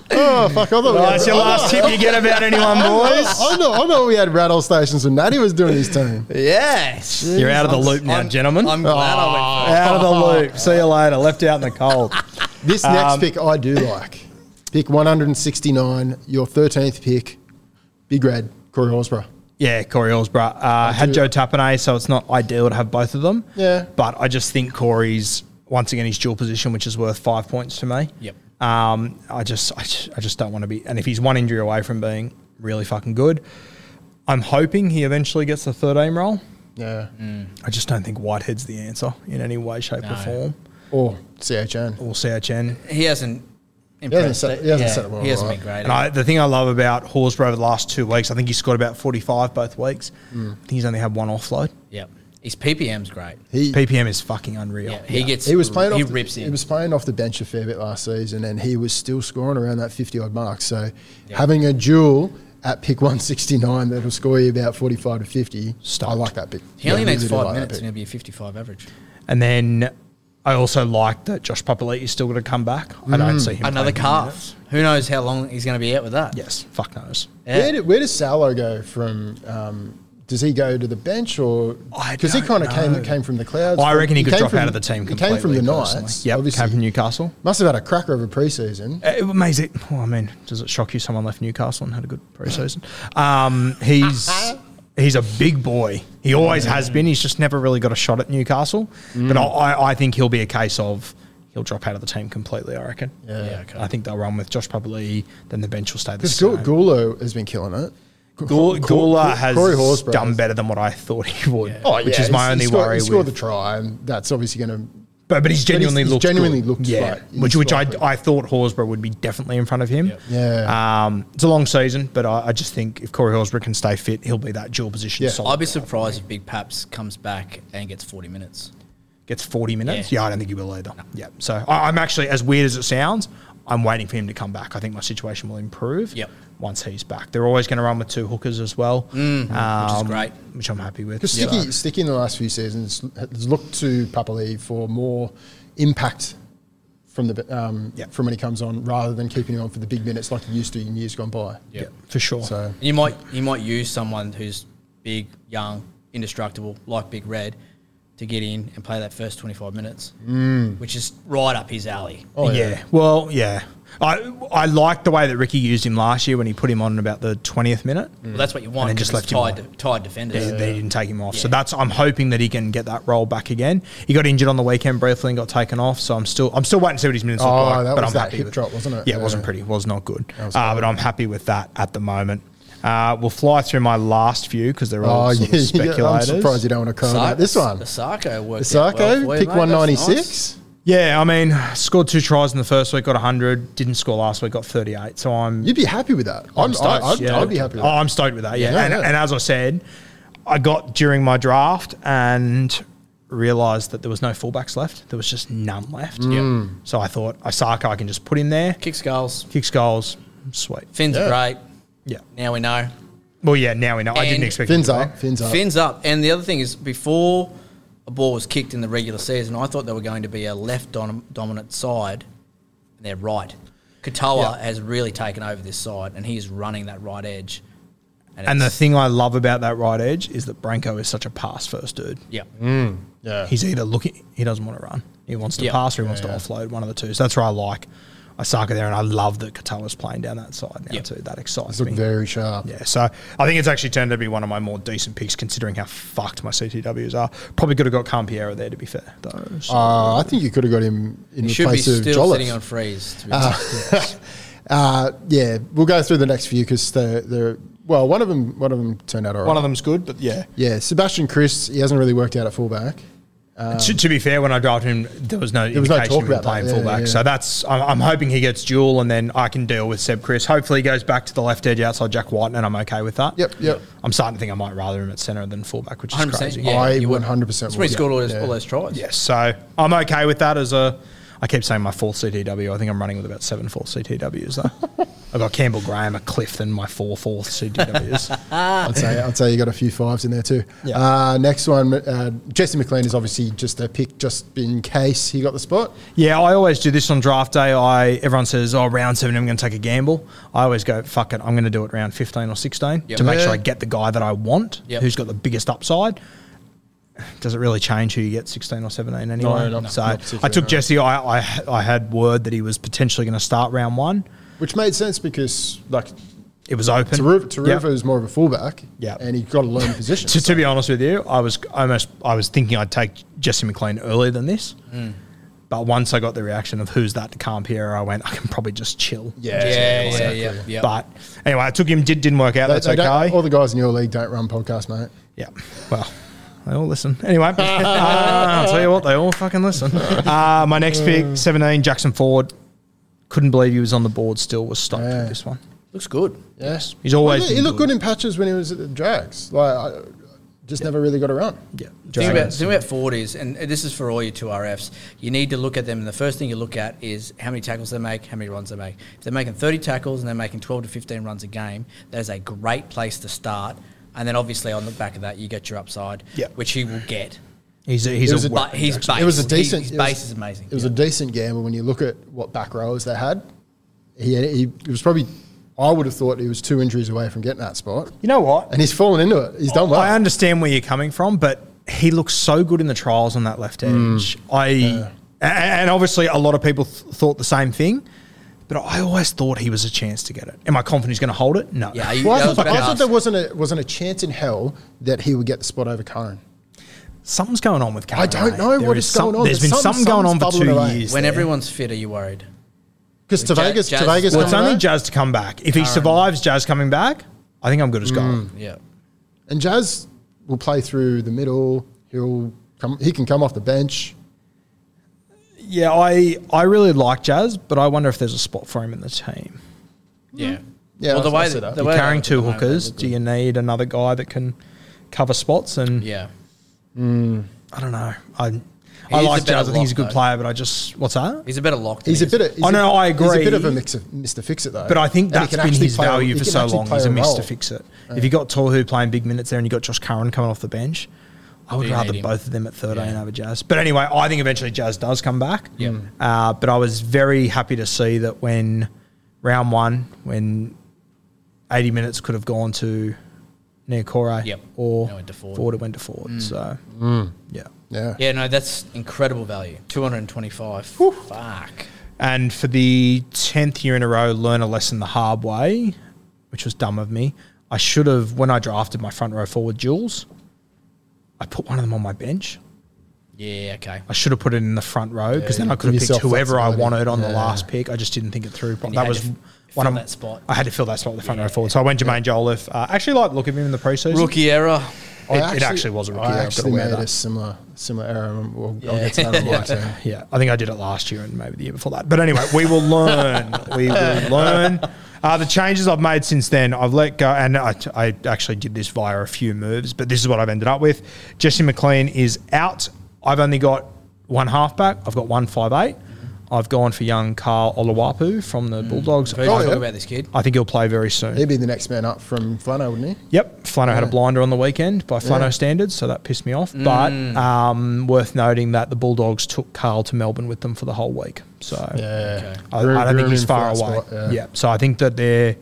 Oh fuck! I thought we Well, had- that's your I last know- tip you get about anyone, boys. I know. I know. We had rattle stations when Natty was doing his team. Yes. You're out of the loop now, I'm- gentlemen. I'm glad I went out of the loop. See you later. Left out in the cold. This Um, next pick I do like. Pick one hundred sixty-nine. Your thirteenth pick. Big Red. Corey Horsburgh. Yeah, Corey Hillsborough. Uh, had do- Joe Tapane, so it's not ideal to have both of them. Yeah. But I just think Corey's, once again, his dual position, which is worth five points to me. Yep. Um, I just, I just, I just don't want to be. And if he's one injury away from being really fucking good, I'm hoping he eventually gets the third aim role. Yeah. I just don't think Whitehead's the answer in any way, shape, or No. form. Or C H N. Or C H N. He hasn't impressed. set- he hasn't yeah, set it well, He hasn't right. been great. And I, the thing I love about Horsburgh over the last two weeks, I think he scored about forty-five both weeks. I think he's only had one offload. Yep. His P P M's great. He P P M is fucking unreal. Yeah, he gets. he was playing. He off rips the, in. He was playing off the bench a fair bit last season, and he was still scoring around that fifty odd mark. So having a duel at pick one sixty-nine that'll score you about forty-five to fifty. Stoked. I like that pick. he only Yeah, I needs really do five like that minutes, pick. and he'll be a fifty-five average. And then I also like that Josh Papali'i is still going to come back. I don't see him Another playing calf. minutes. Who knows how long he's going to be out with that? Yes, fuck knows. Yeah. Where, do, where does Salo go from? Um, does he go to the bench or I because he don't kind of came know. came from the clouds? I reckon he could came drop from- out of the team He completely. came from the personally. Knights. Yep, obviously. came from Newcastle. Must have had a cracker of a preseason. Uh, It amazing. Well, I mean, does it shock you someone left Newcastle and had a good preseason? Um, he's he's a big boy. He always has been. He's just never really got a shot at Newcastle. But I, I I think he'll be a case of he'll drop out of the team completely, I reckon. Yeah. Yeah, okay. I think they'll run with Josh Papali'i, then the bench will stay the Because same. Gulo has been killing it. Gula, Gula has Corey Horsburgh done has- better than what I thought he would, Oh, which yeah, is my he's- only he scored, worry He scored with. the try, and that's obviously going to. But, but he's But he's- genuinely he's looked genuinely good. looked yeah, like- he's which which I, like- I thought Horsburgh would be definitely in front of him. Yeah. Um, it's a long season, but I, I just think if Corey Horsburgh can stay fit, he'll be that dual position. Yeah. solid I'd be guy. surprised if Big Paps comes back and gets forty minutes. Gets forty minutes. Yeah. Yeah, I don't think he will either. Yeah, so I, I'm actually, as weird as it sounds, I'm waiting for him to come back. I think my situation will improve. Yep. Once he's back, they're always going to run with two hookers as well, Mm-hmm. um, which is great. which I'm happy with. Because So- Sticky, Sticky in the last few seasons has looked to Papali'i for more impact from the um, Yeah. from when he comes on, rather than keeping him on for the big minutes like he used to in years gone by. yeah, for sure. So You might you might use someone who's big, young, indestructible, like Big Red, to get in and play that first twenty-five minutes, mm. which is right up his alley. oh yeah. yeah, Well, yeah. I I liked the way that Ricky used him last year when he put him on in about the twentieth minute. Well, that's what you want. And then just 'cause it's left him tied, tied defenders. They, they didn't take him off. So Yeah. that's I'm hoping that he can get that role back again. He got injured on the weekend briefly and got taken off. So I'm still I'm still waiting to see what his minutes Oh, look like. that but was I'm that happy hip with drop, wasn't it? Yeah, it Yeah. wasn't pretty. It was not good. was Uh, but horrible. I'm happy with that at the moment. Uh, we'll fly through my last few because they're all Oh sort yeah, of yeah. speculators. I'm surprised you don't want to comment Sark- about this one. The Sarko worked The out well Sarko for you, pick mate. That's one ninety nice. six. Yeah, I mean, scored two tries in the first week, got one hundred. Didn't score last week, got thirty-eight. So I'm You'd be happy with that. I'm, stoked, I, I'd, yeah. I'd be happy with Oh, that. I'm stoked with that. Yeah, Yeah, and, yeah. and as I said, I got during my draft and realised that there was no fullbacks left. There was just none left. Mm. So I thought, Osaka, I can just put in there, Kicks goals. kicks goals, sweet. Finn's Yeah. great. Yeah. Now we know. Well, yeah. Now we know. I didn't And expect Fins him to up, be. fins up. Fins up. And the other thing is, before a ball was kicked in the regular season, I thought they were going to be a left dom- dominant side, and they're right. Katoa Yeah. has really taken over this side, and he's running that right edge. And it's- the thing I love about that right edge is that Branko is such a pass-first dude. Yeah. Yeah. He's either looking, he doesn't want to run. He wants to Yeah. pass or he wants to offload, one of the two. So that's where I like Osaka there, and I love that Katoa's playing down that side now Yep. too. That excites He's looking me. very sharp. Yeah, so I think it's actually turned out to be one of my more decent picks considering how fucked my C T Ws are. Probably could have got Campiero there, to be fair, though. So. Uh, I think you could have got him in He the should be place of still Jolliffe. sitting on freeze. To be honest. Uh, yeah, we'll go through the next few because they're, they're well. One of them, one of them turned out all right. One of them's good, but yeah. yeah, Sebastian Chris. He hasn't really worked out at fullback. to, to be fair, when I drafted him, there was no There was no indication talk of him about that, playing yeah, fullback. yeah. So that's I'm, I'm hoping he gets dual, and then I can deal with Seb Chris. Hopefully, he goes back to the left edge outside Jack White, and I'm okay with that. Yep, yep. I'm starting to think I might rather him at centre than fullback, which is one hundred percent. crazy. Yeah, I you would. one hundred percent That's when he would. scored all those, Yeah. all those tries. Yes, so I'm okay with that as a. I keep saying my fourth C T W. I think I'm running with about seven fourth C T Ws though. I've got Campbell Graham, a Cliff, and my four fourth C T Ws. I'd say I'd say you got a few fives in there too. Yeah. Uh, next one, uh, Jesse McLean is obviously just a pick, just in case he got the spot. Yeah, I always do this on draft day. I everyone says, "Oh, round seven, I'm going to take a gamble." I always go, "Fuck it, I'm going to do it round fifteen or sixteen Yep. to make sure Yeah. I get the guy that I want, Yep. who's got the biggest upside." Does it really change who you get, sixteen or seventeen anyway? No, not- so not particularly, I took no. Jesse. I, I I had word that he was potentially going to start round one. Which made sense because like It was open. Taruva, Taruva Yep. is more of a fullback, Yep. and he got to learn position. To, to be honest with you, I was almost I was thinking I'd take Jesse McLean earlier than this. But once I got the reaction of who's that to Campiero, I went, I can probably just chill. yeah, Yeah, yeah, exactly. yeah, yeah. But anyway, I took him, did, didn't work out. They- That's they don't- okay. All the guys in your league don't run podcasts, mate. Yeah. Well, they all listen. Anyway, uh, I'll tell you what, they all fucking listen. Uh, my next pick, seventeen, Jackson Ford. Couldn't believe he was on the board still, was stoked Yeah. with this one. Looks good. Yes, He's always He, he been looked good. good in patches when he was at the Drags. Like, I just never really got around. Yeah. The thing about, Dragons. the thing about Ford is, and this is for all you two R Fs, you need to look at them, and the first thing you look at is how many tackles they make, how many runs they make. If they're making thirty tackles and they're making twelve to fifteen runs a game, that is a great place to start. And then obviously on the back of that, you get your upside, Yeah. which he will get. He's a, he's It was a, a- But his Jackson. base, It was a he- decent. his it was- base is amazing. It was a decent gamble when you look at what back rows they had. He, he, he was probably. I would have thought he was two injuries away from getting that spot, You know what? and he's fallen into it. He's done well. I understand where you're coming from, but he looks so good in the trials on that left edge. I a- and obviously a lot of people th- thought the same thing, but I always thought he was a chance to get it. Am I confident he's going to hold it? No. Yeah, you, Well, I that was thought, better I thought ask. there wasn't a wasn't a chance in hell that he would get the spot over Curran. Something's going on with Curran. I don't eh? know There what is is going on. There's been There's something some- going on for something's two bubbling away. years. When there. everyone's fit, are you worried? Because Jazz- Tavagas, Jazz- Tavagas Well, it's coming only back, Jazz to come back. If he survives Jazz coming back, I think I'm good as gold. Yeah. and Jazz will play through the middle. He'll come. He can come off the bench. Yeah, I I really like Jazz, but I wonder if there's a spot for him in the team. Yeah. Yeah, Well, the I- way I see that- that. the You're way carrying that- two at the moment, hookers. they look Do you need another guy that can cover spots? And good. Yeah. I don't know. I I is like a better Jazz. I think he's a lock, good though. player, but I just what's that? He's a better lock. than He's a he bit. is- Of, he's Oh, a- no, I He's a bit agree. of a mix of Mister Fix It though. But I think And he that's can been actually his play a- value he for can so actually long. play He's a miss to role. fix it. If you got Tohu playing big minutes there and you got Josh Curran coming off the bench, I would Do you rather need him? both of them at thirteen Yeah. over Jazz. But anyway, I think eventually Jazz does come back. Yeah. Uh, but I was very happy to see that when round one, when eighty minutes could have gone to Niokore Yep. or It went to Ford. Ford, it went to Ford. So, yeah. Yeah. Yeah, no, that's incredible value. two hundred twenty-five. Fuck. And for the tenth year in a row, learn a lesson the hard way, which was dumb of me. I should have, when I drafted my front row forward Jules, I put one of them on my bench. Yeah, okay. I should have put it in the front row because then you I could have give picked yourself whoever I flexibility. wanted on the Yeah. last pick. I just didn't think it through. And you That had was to f- one fill of that spot. I had to fill that spot with the front row Yeah. forward. So I went Jermaine Jolliffe. Uh, actually, like the look of him in the preseason. Rookie error. It, it actually was a rookie. I I've got to actually wear made that. a similar similar error. We'll, I'll Yeah. get to that on my team. Yeah, I think I did it last year and maybe the year before that. But anyway, we will learn. We will learn. Uh, the changes I've made since then, I've let go, and I, I actually did this via a few moves, but this is what I've ended up with. Jesse McLean is out. I've only got one halfback. I've got one five eight. I've gone for young Carl Oluwapu from the Bulldogs. Very Oh, talk yeah. about this kid. I think he'll play very soon. He'd be the next man up from Flano, wouldn't he? Yep, Flano had a Yeah. blinder on the weekend by Flano Yeah. standards, so that pissed me off. But um, worth noting that the Bulldogs took Carl to Melbourne with them for the whole week. So Yeah. Okay. I, Groom- I don't think groom he's him for far that away. spot, yeah. So I think that they're.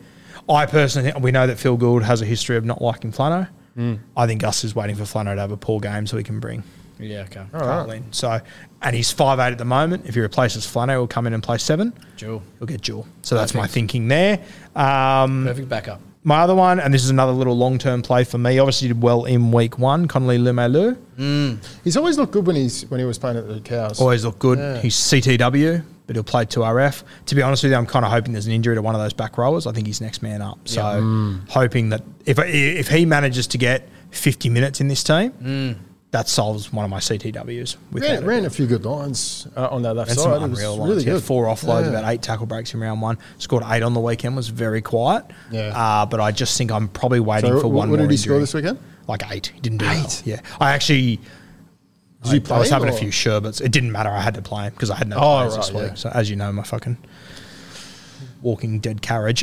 I personally think we know that Phil Gould has a history of not liking Flano. Mm. I think Gus is waiting for Flano to have a poor game so he can bring Yeah, okay. Carl in. So, and he's five eight at the moment. If he replaces Flano, he'll come in and play seven. Jewel. He'll get Jewel. So that's my thinking there. Um, Perfect backup. My other one, and this is another little long-term play for me, obviously did well in week one, Connolly Lumelu. Mm. He's always looked good when he's when he was playing at the Cows. Always looked good. Yeah. He's C T W, but he'll play two R F. To be honest with you, I'm kind of hoping there's an injury to one of those back rowers. I think he's next man up. So mm. hoping that if if he manages to get fifty minutes in this team, mm. that solves one of my C T Ws. Ran, ran a few good lines uh, on that left and side. Some unreal it was lines. really He had good. four offloads, Yeah. about eight tackle breaks in round one. Scored eight on the weekend, was very quiet. Yeah. Uh, but I just think I'm probably waiting So for what, one what more did he injury. score this weekend? Like eight. He didn't do Eight? well. Yeah. I actually... Did you I, play I was having or? a few sherbets. It didn't matter. I had to play him because I had no Oh, players right, this week. yeah. So as you know, my fucking walking dead carriage.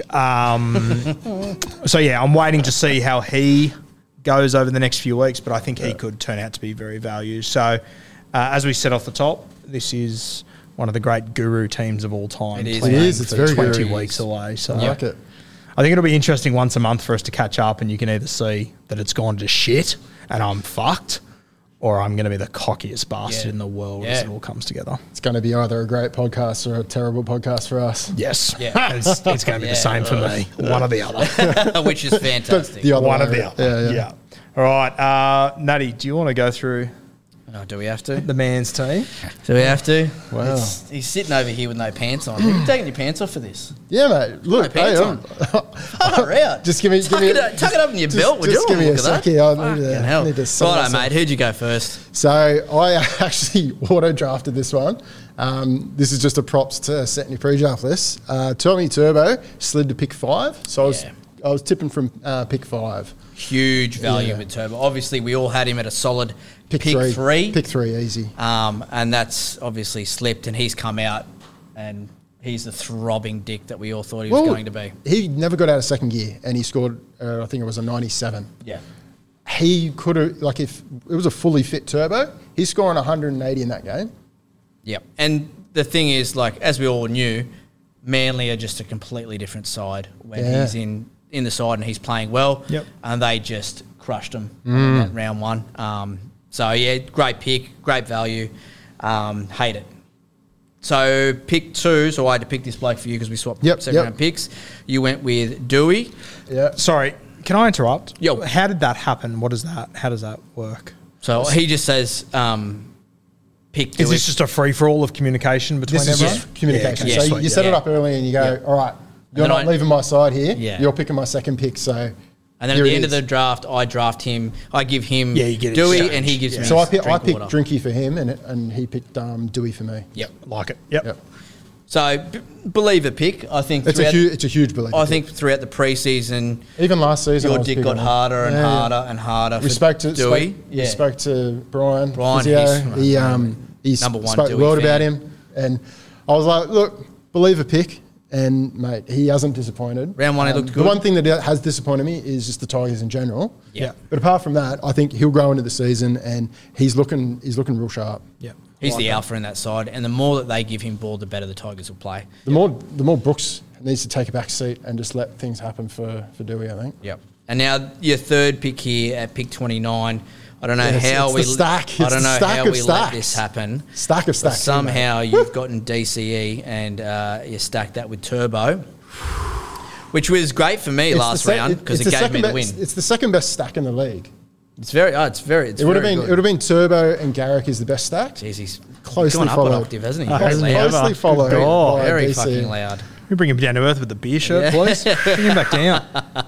Um, so yeah, I'm waiting to see how he goes over the next few weeks, but I think he Yeah. could turn out to be very valued. So uh, as we said off the top, this is one of the great guru teams of all time. It is. playing It is. It's for very twenty guru. weeks away. So I like it. I think it'll be interesting once a month for us to catch up, and you can either see that it's gone to shit and I'm fucked, or I'm going to be the cockiest bastard Yeah. in the world Yeah. as it all comes together. It's going to be either a great podcast or a terrible podcast for us. Yes. Yeah. It's, it's going to be Yeah. the same for me. One or the other. Which is fantastic. the other One or way the around. other. Yeah, Yeah. yeah. All right. Uh, Natty, do you want to go through Oh, do we have to? the man's team? Do we have to? Wow. It's- he's sitting over here with no pants on. Are you taking your pants off for this? Yeah, mate. Look, No pants hey, on. I'm- Far out. Just give me, Tuck, give me, it, up- tuck it up in your just- belt. Would just you? give me a Look at that. second. I need to- Fucking hell. need to sort Righto, myself. mate. Who'd you go first? So I actually auto drafted this one. Um, this is just a props to set your pre-draft list. Uh, Tommy Turbo slid to pick five, so I was Yeah. I was tipping from uh, pick five. Huge value Yeah. with Turbo. Obviously, we all had him at a solid Pick, pick, three. three. Pick three, easy. Um, and that's obviously slipped, and he's come out, and he's the throbbing dick that we all thought he was going to be. He never got out of second gear, and he scored. Uh, I think it was a ninety-seven. Yeah. He could have, like, if it was a fully fit Turbo, he's scoring one hundred eighty in that game. Yep. And the thing is, like, as we all knew, Manly are just a completely different side when Yeah. he's in, in the side and he's playing well. Yep. And they just crushed him Mm. in that round one. Um, so, yeah, great pick, great value. Um, hate it. So, pick two. So, I had to pick this bloke for you because we swapped Yep, second yep. round picks. You went with Dewey. Yeah. Sorry, can I interrupt? Yo. How did that happen? What is that? How does that work? So, he just says um, pick Dewey. Is this just a free-for-all of communication between This is everyone? just communication. Yeah, so sweet, you set it yeah. up early and you go, Yeah. all right, you're then not I- leaving my side here. Yeah. You're picking my second pick. So And then here at the it end of is. the draft, I draft him. I give him Yeah, you get Dewey, exchanged. and he gives Yeah. me So I, pick, I drink picked water. Drinky for him, and and he picked um, Dewey for me. Yep. Like it. Yep. Yep. So b- believe a pick. I think It's a throughout- huge, it's a huge belief. I think throughout the preseason, even last season, I your was dick big got on him. harder and Yeah, yeah. harder and harder. We for spoke to Dewey. spoke, we yeah. spoke to Brian. Brian, Physio. he's- he um he Number one spoke Dewey the world fan. about him, and I was like, look, believe a pick. And mate, he hasn't disappointed. Um, Round one, he looked The good. one thing that has disappointed me is just the Tigers in general. Yeah. But apart from that, I think he'll grow into the season, and he's looking he's looking real sharp. Yep. He's Like the it. alpha in that side, and the more that they give him ball, the better the Tigers will play. The more the more Brooks needs to take a back seat and just let things happen for for Dewey, I think. Yep. And now your third pick here at pick twenty-nine. I don't know Yeah, it's- how it's we the stack. I It's don't the know stack how of we let stacks. this happen. Stack of But stacks. here, mate. somehow you've gotten D C E and uh, you stacked that with Turbo, which was great for me It's last the sec- round it- because it's it the gave me second the best- win. It's the second best stack in the league. It's very, oh, it's very, it's It would have very been good. it would have been Turbo and Garrick is the best stack. Jeez, he's Closely gone up followed. an octave, hasn't he? Oh, Very hasn't he loud. ever? Closely Good followed. God. by Very D C. fucking loud. We bring him down to earth with the beer shirt, Yeah. please. Bring him back down.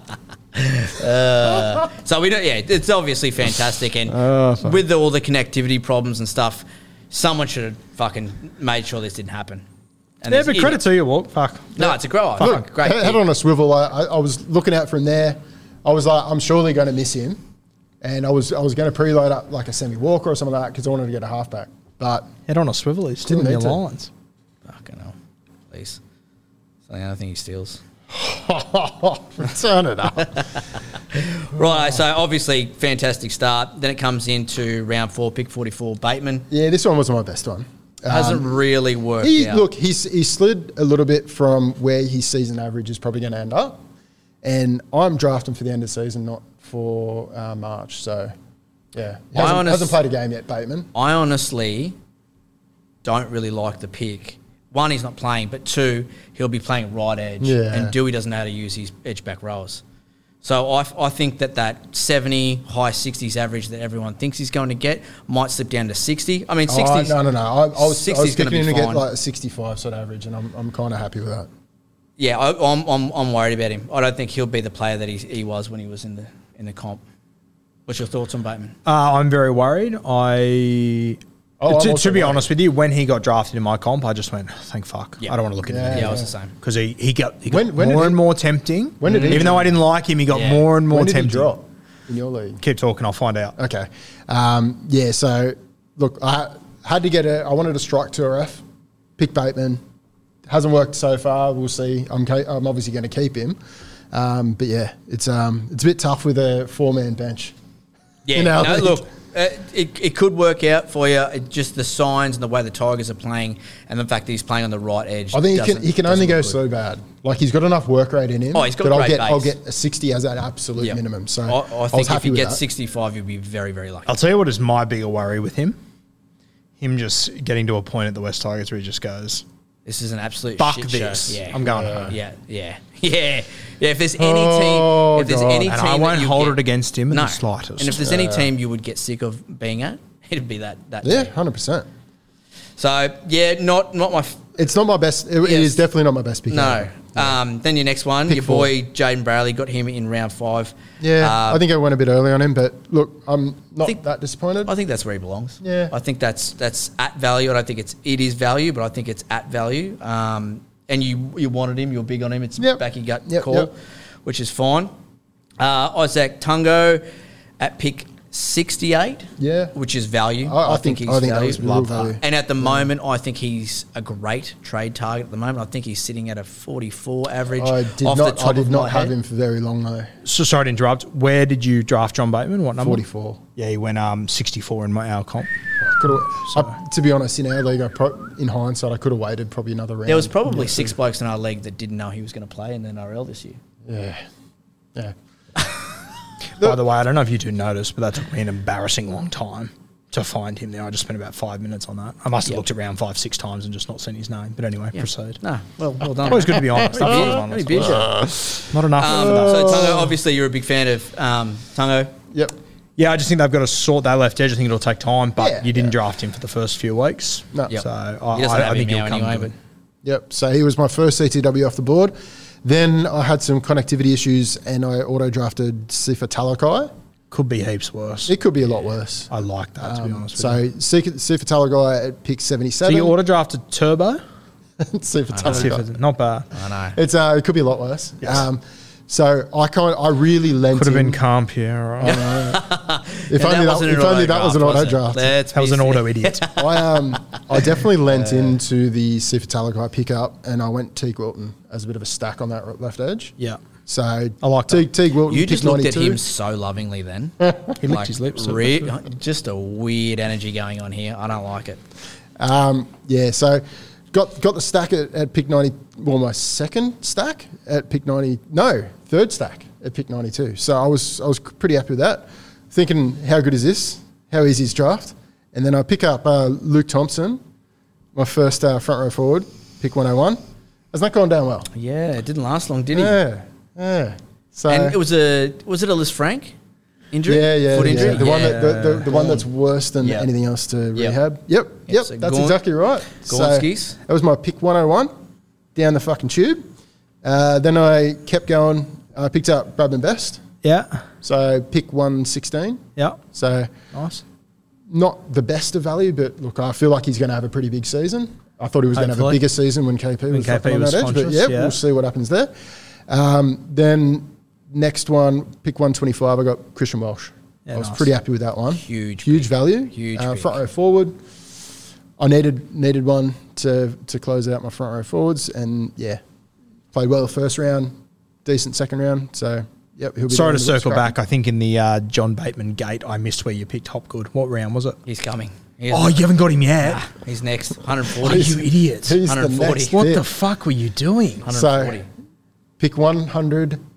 Uh, so we don't. Yeah, it's obviously fantastic, and Oh, with the, all the connectivity problems and stuff, someone should have fucking made sure this didn't happen. And Yeah, there's but idiots. credit to you, Walk. Fuck. No, it's a grower. Look, Great. head pick. on a swivel. I, I, I was looking out from there. I was like, I'm surely going to miss him, and I was I was going to preload up like a Sammy Walker or something like that because I wanted to get a halfback. But Head on a swivel. He's still in Didn't your need to. lines. Fucking hell, please. Something I don't think he steals. turn it up. Right, so obviously fantastic start. Then it comes into round four, pick forty-four, Bateman. Yeah, this one wasn't my best one. Hasn't really worked He out. look, he's he slid a little bit from where his season average is probably going to end up, And I'm drafting for the end of the season, not for uh, March. So, yeah. He I hasn't, honest- hasn't played a game yet, Bateman. I honestly don't really like the pick. One, he's not playing, but two, he'll be playing right edge. Yeah. And Dewey doesn't know how to use his edge back rows. So I, I think that that seventy, high sixties average that everyone thinks he's going to get might slip down to sixty. I mean, Oh, sixty. no, no, no. I, I was, I was sixty's gonna picking him be to get fine. like a sixty-five sort of average, and I'm, I'm kind of happy with that. Yeah, I, I'm, I'm I'm worried about him. I don't think he'll be the player that he, he was when he was in the in the comp. What's your thoughts on Bateman? Uh, I'm very worried. I. Oh, I'm to, also to be worried. honest with you, when he got drafted in my comp, I just went, thank fuck. Yeah. I don't want to look at Yeah, him Yeah, I was the same. because he, he got, he got When- when did more he- and more tempting. when did he Even though drop? I didn't like him, he got Yeah. more and more When did tempting. he drop in your league? Keep talking, I'll find out. Okay. Um, yeah, so, look, I had to get a... I wanted to strike two R F, pick Bateman. Hasn't worked so far. We'll see. I'm, ca- I'm obviously going to keep him. Um, but, yeah, it's um, it's a bit tough with a four-man bench. Yeah, In our no, league. look, uh, it, it could work out for you. It just the signs and the way the Tigers are playing and the fact that he's playing on the right edge. I think he can, doesn't- he can only doesn't go look good. so bad. Like, he's got enough work rate in him. Oh, he's got that I'll great get, I'll base. get a sixty as an absolute Yeah. minimum. So I, I, I was think if happy he with gets that. sixty-five, you'll be very, very lucky. I'll tell you what is my bigger worry with him. Him just getting to a point at the West Tigers where he just goes, This is an absolute fuck shit this. show. Yeah, I'm going home. Yeah, yeah, yeah, yeah. If there's any Oh, team, if there's God. any And team, I that won't you hold get- it against him in no. the slightest. And if there's any team you would get sick of being at, it'd be that that Yeah, team. one hundred percent. So yeah, not not my. F- It's not my best. It, it Yes. is definitely not my best pick. no. ever. Um, then your next one, Pick your four. boy Jaden Bradley, got him in round five. Yeah, Uh, I think I went a bit early on him, but look, I'm not think- that disappointed. I think that's where he belongs. Yeah. I think that's that's at value. I don't think it's it is value, but I think it's at value. Um, and you you wanted him, you're big on him. It's Yep. back your gut Yep, call, yep. which is fine. Uh, Isaac Tungo at pick sixty-eight. Yeah. which is value. I- I I, think, think- he's I think that value. was real Love that. value. And at the moment, I think he's a great trade target. At the moment, I think he's sitting at a forty-four average. I did off not. the top I did of not my have head. him for very long though. So sorry to interrupt. Where did you draft John Bateman? What number? Forty-four. Yeah, he went um sixty-four in my our comp. Could've, I, to be honest, in our league, I pro, in hindsight, I could have waited probably another round. There was probably Yeah, six blokes in our league that didn't know he was going to play in the N R L this year. Yeah, yeah. By the way, I don't know if you do notice, but that took me an embarrassing long time to find him there. I just spent about five minutes on that. I must have Yep. looked around five, six times and just not seen his name. But anyway, Yeah. proceed. No, well, well done. Always good to be honest. How many beers- Always how many honest. beers you have? Not enough. Um, for that. so Tungo, obviously you're a big fan of um, Tungo. Yep. Yeah, I just think they've got to sort that left edge. I think it'll take time, but Yeah, you didn't yeah. draft him for the first few weeks. No. Yep. So I, He doesn't I, have I think him he'll now come anyway, good. but Yep. So he was my first C T W off the board. Then I had some connectivity issues, and I auto drafted Sifa Talakai. Could be heaps worse. It could be a lot worse. I like that, to be Um, honest with so you. Sifa Sifa Talakai at pick So seventy-seven. you auto drafted Turbo? Sifa Talakai. Not bad. I know. It's uh, it could be a lot worse. Yes. Um, so I kind I really lent. Could have in- been calm, yeah, right. If And only that, wasn't an if only that was an auto auto draft, draft. was it? Let's That was be an fair. auto idiot. I um I definitely lent into the Sifa Talakai pickup, and I went Teague Wilton as a bit of a stack on that left edge. Yeah. So I like that. Teague, Teague Wilton. You pick just looked at ninety-two. him so lovingly then. He licked his lips. Re- just a weird energy going on here. I don't like it. Um, yeah, so got got the stack at, at pick ninety. Well, my second stack at pick ninety. No, third stack at pick ninety-two. So I was I was pretty happy with that. Thinking, how good is this? How easy is draft? And then I pick up uh, Luke Thompson, my first uh, front row forward, pick one oh one. Has that gone down well? Yeah, it didn't last long, did he? Yeah, yeah. So And it was a was it a Liz Frank injury? yeah, yeah, Foot yeah. injury. The one that the, the, the one Gorn. that's worse than Yep. anything else to Yep. rehab. Yep, yep. so that's Gorn- exactly right. So Gornskis. that was my pick one oh one down the fucking tube. Uh, then I kept going. I picked up Bradman Best. Yeah. So pick one sixteen. Yeah. So Nice. not the best of value, but look, I feel like he's going to have a pretty big season. I thought he was going to have a Hopefully. bigger season when K P When was K P fucking on was that edge. But conscious, yeah, yeah. we'll see what happens there. Um, then next one, pick one twenty-five. I got Christian Walsh. Yeah, I was nice. pretty happy with that one. Huge huge pick. value. Huge uh, pick. front row forward. I needed needed one to to close out my front row forwards, and yeah, played well the first round, decent second round. So yep, he'll be Sorry down to the books circle cracking. back. I think in the uh, John Bateman gate, I missed where you picked Hopgood. What round was it? He's coming. He is- Oh, you haven't got him yet. He's next. one Oh, forty. you idiot. He's the one forty. next What pick. the fuck were you doing? one forty. So pick one hundred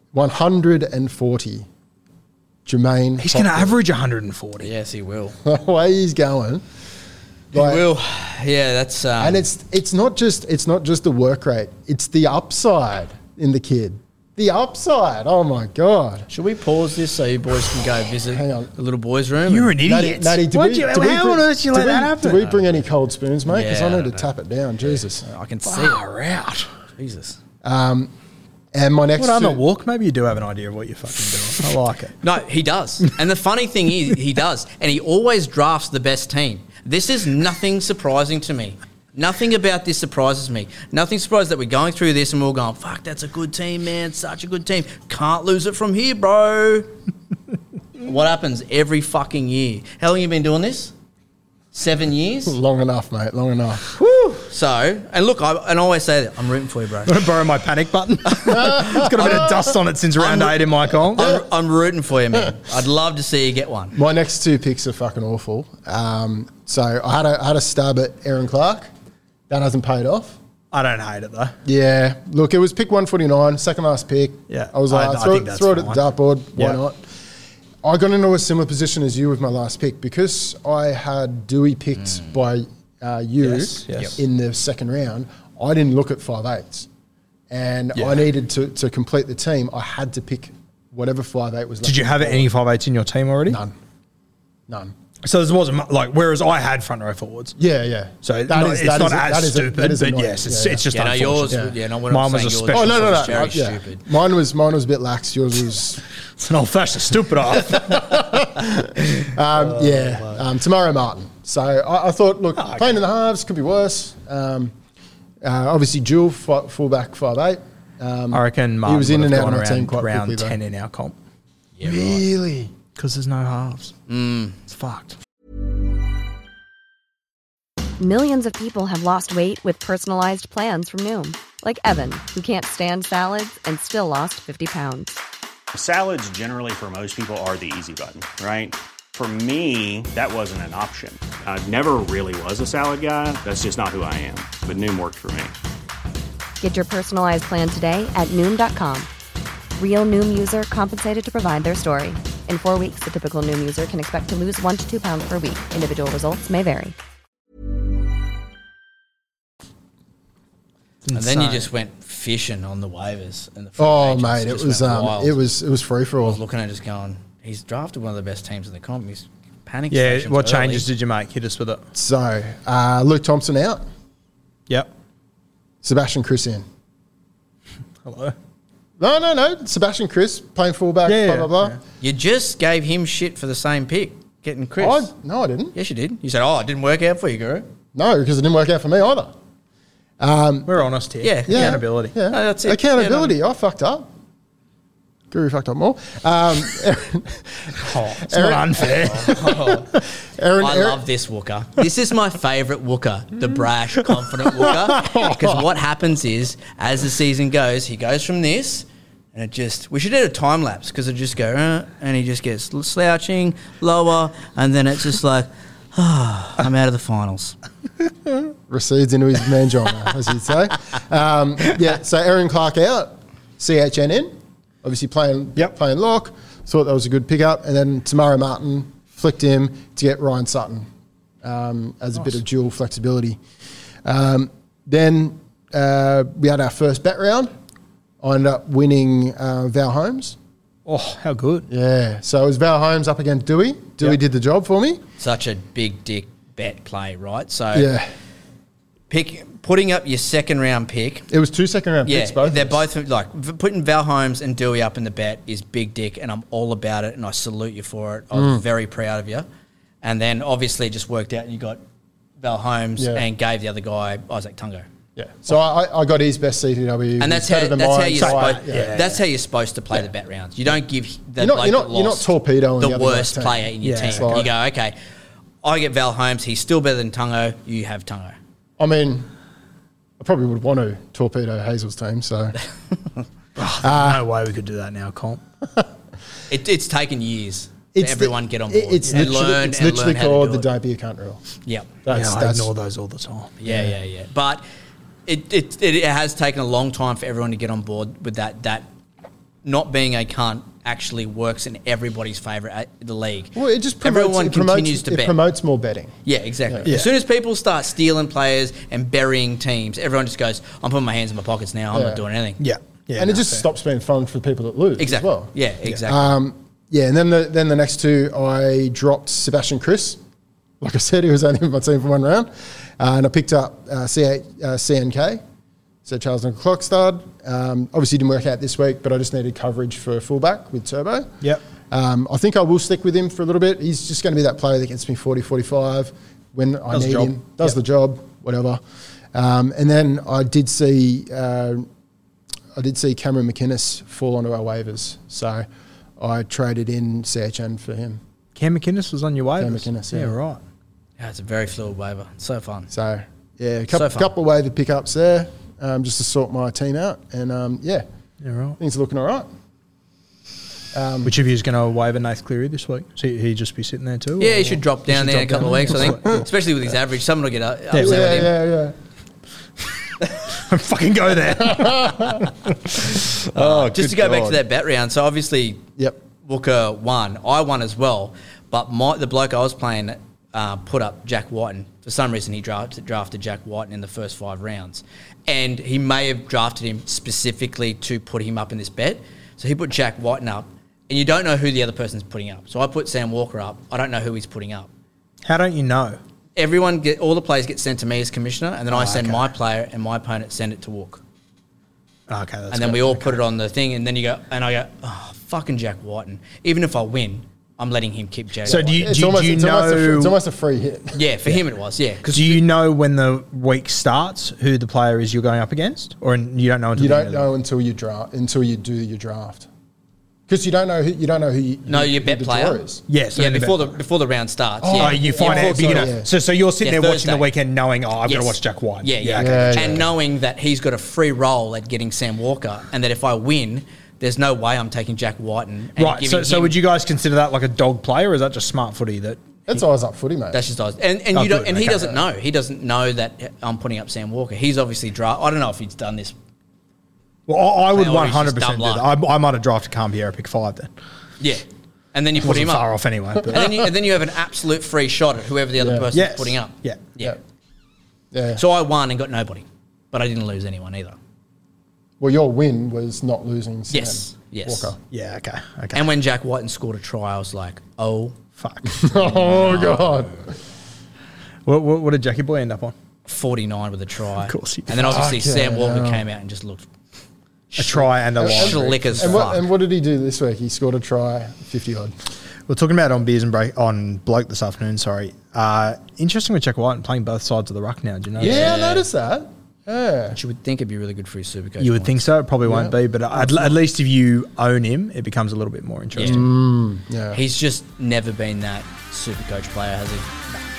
one hundred forty. Jermaine. He's going to Hopgood. average one hundred forty. Yes, he will. The way he's going. He Like- will. Yeah, that's. Um, And it's it's not just it's not just the work rate. It's the upside in the kid. The upside. Oh my god. Should we pause this so you boys can go visit Hang on. the little boys' room? You're an Natty, idiot. Natty, did Why'd we, you, did we how bring, on earth did you did let we, that happen? Did we bring any cold spoons, mate? Because Yeah, I I need to don't tap it down. Jesus. I can see it. Far out. Jesus. Um, and my next What on the two- walk? Maybe you do have an idea of what you're fucking doing. I like it. No, he does. And the funny thing is, he does. And he always drafts the best team. This is nothing surprising to me. Nothing about this surprises me. Nothing surprised that we're going through this and we're all going, fuck, that's a good team, man. Such a good team. Can't lose it from here, bro. What happens every fucking year? How long have you been doing this? Seven years? Long enough, mate. Long enough. So, and look, I, and I always say that, I'm rooting for you, bro. Want to borrow my panic button? It's got a bit of dust on it since round I'm- eight in my comp. I'm, I'm rooting for you, man. I'd love to see you get one. My next two picks are fucking awful. Um, so I had a I had a stab at Aaron Clark. That hasn't paid off. I don't hate it though. Yeah. Look, it was pick one forty-nine, second last pick. Yeah, I was I- like, I throw, think it, that's throw it at fine. the dartboard. Why Yeah. not? I got into a similar position as you with my last pick because I had Dewey picked by uh, you Yes, yes. in the second round. I didn't look at five eights, and Yeah. I needed to, to complete the team. I had to pick whatever five eight was left. Did you have any five eights in your team already? None. None. So this wasn't mu- like, whereas I had front row forwards. Yeah, yeah. So That not, is- it's that not is- as that is- stupid, that is but annoying. yes, it's, Yeah, it's just Yeah, no, yours, unfortunate. yeah, no, we're Mine not was saying a yours special Oh no, no, was no. very Uh, yeah. stupid. Mine was mine was a bit lax. Yours was It's an old-fashioned stupid off. um, yeah. Um, Tamara Martin. So I, I thought, look, okay. playing in the halves could be worse. Um, uh, obviously, Jewel fi- fullback five eight. Um, I reckon Martin he was in would and have out of gone my team around quite round quickly. though. ten in our comp Yeah, right. Really? because there's no halves. Mm. It's fucked. Millions of people have lost weight with personalized plans from Noom, like Evan, who can't stand salads and still lost fifty pounds. Salads generally for most people are the easy button, right? For me, that wasn't an option. I never really was a salad guy. That's just not who I am. But Noom worked for me. Get your personalized plan today at Noom dot com. Real Noom user compensated to provide their story. In four weeks, the typical Noom user can expect to lose one to two pounds per week. Individual results may vary. And then you Insane. just went fishing on the waivers. And the free Oh agents mate, it just was went um, wild. it was it was free for I was all. looking at it just going, he's drafted one of the best teams in the comp. He's panic Yeah, stations what early. changes did you make? Hit us with it. So uh, Luke Thompson out, Yep. Sebastian Chris in. Hello. No, no, no. Sebastian Chris playing fullback. Yeah, blah yeah, blah blah. yeah. You just gave him shit for the same pick, getting Chris. I, no, I didn't. Yes, you did. You said, oh, it didn't work out for you, Guru. No, because it didn't work out for me either. We're honest here. Yeah. Yeah. Accountability. Yeah, No, that's it. Accountability. I fucked up. Guru fucked up more. Um, Oh, it's Eric- not unfair. Aaron, I Aaron- love this Wooker. This is my favourite Wooker, the brash, confident Wooker. Because what happens is, as the season goes, he goes from this, and it just, we should do a time lapse, because it just go, uh, and he just gets slouching, lower, and then it's just like, ah, I'm out of the finals. recedes into his mangina, as you'd say. Um, yeah, so Aaron Clark out, C H N N, obviously playing Yep. playing lock. Thought that was a good pickup. And then Tamara Martin flicked him to get Ryan Sutton um, as a bit of dual flexibility. Um, then uh, we had our first bet round. I ended up winning uh, Val Holmes. Oh, how good. Yeah, so it was Val Holmes up against Dewey. Dewey Yep. did the job for me. Such a big dick bet play, right? So Yeah, pick putting up your second round pick. it was two second round Yeah, picks both. they're of us. both like v- putting Val Holmes and Dewey up in the bet is big dick, and I'm all about it, and I salute you for it. I was Mm. very proud of you. And then obviously it just worked out, and you got Val Holmes Yeah. and gave the other guy Isaac Tungo. Yeah, so I, I got his best C T W. And that's He's how better than that's how mine, you're so I- supposed yeah. that's how you're supposed to play the bet rounds. You don't give the You're not- bloke you're not- that you're not lost torpedoing the the other worst guy's team. player in your Yeah. team. It's like- you go, okay, I get Val Holmes. He's still better than Tungo. You have Tungo. I mean, I probably would want to torpedo Hazel's team. So no way we could do that now, comp. It, it's taken years it's for everyone the, get on board. It's and literally, learn it's and literally learn how to called do the it. don't be a cunt rule. Yep. That's, yeah, I that's ignore those all the time. Yeah, yeah, yeah. But it, it it has taken a long time for everyone to get on board with that that not being a cunt actually works in everybody's favour at the league. Well, it just promotes, Everyone it promotes, continues to it bet. promotes more betting. Yeah, exactly. Yeah. As soon as people start stealing players and burying teams, everyone just goes, I'm putting my hands in my pockets now. I'm Yeah. not doing anything. Yeah. Yeah. and it no, just fair. stops being fun for people that lose Exactly. as well. Yeah, exactly. Um, yeah, and then the then the next two, I dropped Sebastian Chris. Like I said, he was only in my team for one round. Uh, and I picked up uh, C eight, uh, C N K, so Charles Klokstad. Um, obviously didn't work out this week, but I just needed coverage for fullback with Turbo. Yep. Um, I think I will stick with him for a little bit. He's just going to be that player that gets me forty, forty-five when I Does the need job. him. Does Yep. the job, whatever. Um, and then I did see uh, I did see Cameron McInnes fall onto our waivers, so I traded in C H N for him. Cam McInnes was on your waivers. Cam McInnes, yeah. right. Yeah, it's a very fluid waiver. It's so fun. So yeah, a couple, fun. couple of waiver pickups there, um, just to sort my team out, and um, yeah, Yeah, right. things are looking all right. Um, Which of you is going to waiver Nath Cleary this week? So he, he just be sitting there too? Yeah, or- he should drop down should there in a drop couple of down? weeks, I think. Especially with his average. Someone will get up, upset Yeah, with him. yeah, yeah, yeah. Fucking go there. Oh, just to go back to that bet round. So obviously, Yep. Walker won. I won as well. But my, the bloke I was playing uh, put up Jack Whiten. For some reason, he drafted, drafted Jack Whiten in the first five rounds. And he may have drafted him specifically to put him up in this bet. So he put Jack Whiten up. And you don't know who the other person's putting up. So I put Sam Walker up. I don't know who he's putting up. How don't you know? Everyone, get all the players get sent to me as commissioner. And then I send okay. my player and my opponent send it to Walk. Okay, that's And then good. we all Okay. put it on the thing, and then you go, and I go, oh, fucking Jack Whiten. Even if I win, I'm letting him keep Jack. So do you, It's do, almost, do you it's, know? almost a, fr- it's almost a free hit. Yeah, for him it was, yeah. Because do you know when the week starts who the player is you're going up against, or in, you don't know until You the don't end of the know until you draft until you do your draft, because you don't know who you don't know who you, no, who, your who bet the player. drawer is. Yeah, so yeah, then the before bet the before the round starts. Oh, yeah. Oh, you find yeah, out beginner. yeah. So, so you're sitting Yeah, there watching the Thursday. weekend, knowing, oh, I've got Yes. to watch Jack White. Yeah, yeah. okay. Yeah, And yeah. knowing that he's got a free roll at getting Sam Walker, and that if I win, there's no way I'm taking Jack Whiten. And Right. giving So, so him- would you guys consider that like a dog play, or is that just smart footy? That That's eyes up footy, mate. That's just us. And, and Oh, you don't, good, and he okay. doesn't know. He doesn't know that I'm putting up Sam Walker. He's obviously draft. I don't know if he's done this. well, I I would Or he's just one hundred percent do dumb that. I, I might have drafted Campiera pick five then. Yeah. And then you put Wasn't him up. far off anyway. But And then, you, and then you have an absolute free shot at whoever the other Yeah. person's yes. putting up. Yeah. Yeah. yeah. So I won and got nobody, but I didn't lose anyone either. Well, your win was not losing Sam Yes. Yes. Walker. Yeah. Okay. Okay. And when Jack Whiten scored a try, I was like, oh, Fuck. Oh god. what, what, what did Jackie Boy end up on? forty-nine with a try. Of course he did. And then obviously Fucking Sam Walker hell. came out and just looked A try and a line. slick as And fuck. what, and what did he do this week? He scored a try, fifty odd. We're talking about on beers and break on bloke this afternoon. Sorry. Uh, interesting with Jack White and playing both sides of the ruck now. Do you know? Yeah, that? I noticed that. Yeah. Which you would think it'd be really good for his Supercoach. You would think points. so. It probably won't Yeah. be, but at, at least if you own him, it becomes a little bit more interesting. Yeah. He's just never been that Supercoach player, has he?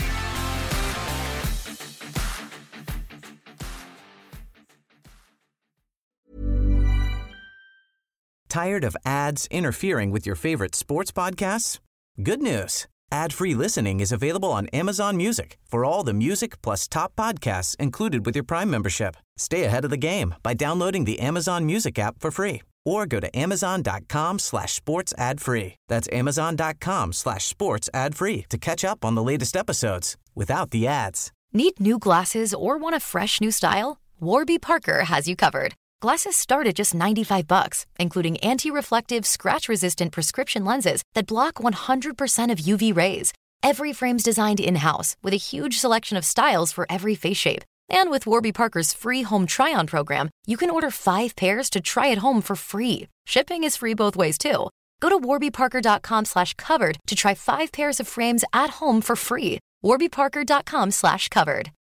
Tired of ads interfering with your favorite sports podcasts? Good news. Ad-free listening is available on Amazon Music for all the music plus top podcasts included with your Prime membership. Stay ahead of the game by downloading the Amazon Music app for free or go to amazon.com slash sports ad free. That's amazon.com slash sports ad free to catch up on the latest episodes without the ads. Need new glasses or want a fresh new style? Warby Parker has you covered. Glasses start at just ninety-five bucks, including anti-reflective, scratch-resistant prescription lenses that block one hundred percent of U V rays. Every frame's designed in-house with a huge selection of styles for every face shape. And with Warby Parker's free home try-on program, you can order five pairs to try at home for free. Shipping is free both ways, too. Go to warbyparker.com slash covered to try five pairs of frames at home for free. warbyparker.com slash covered.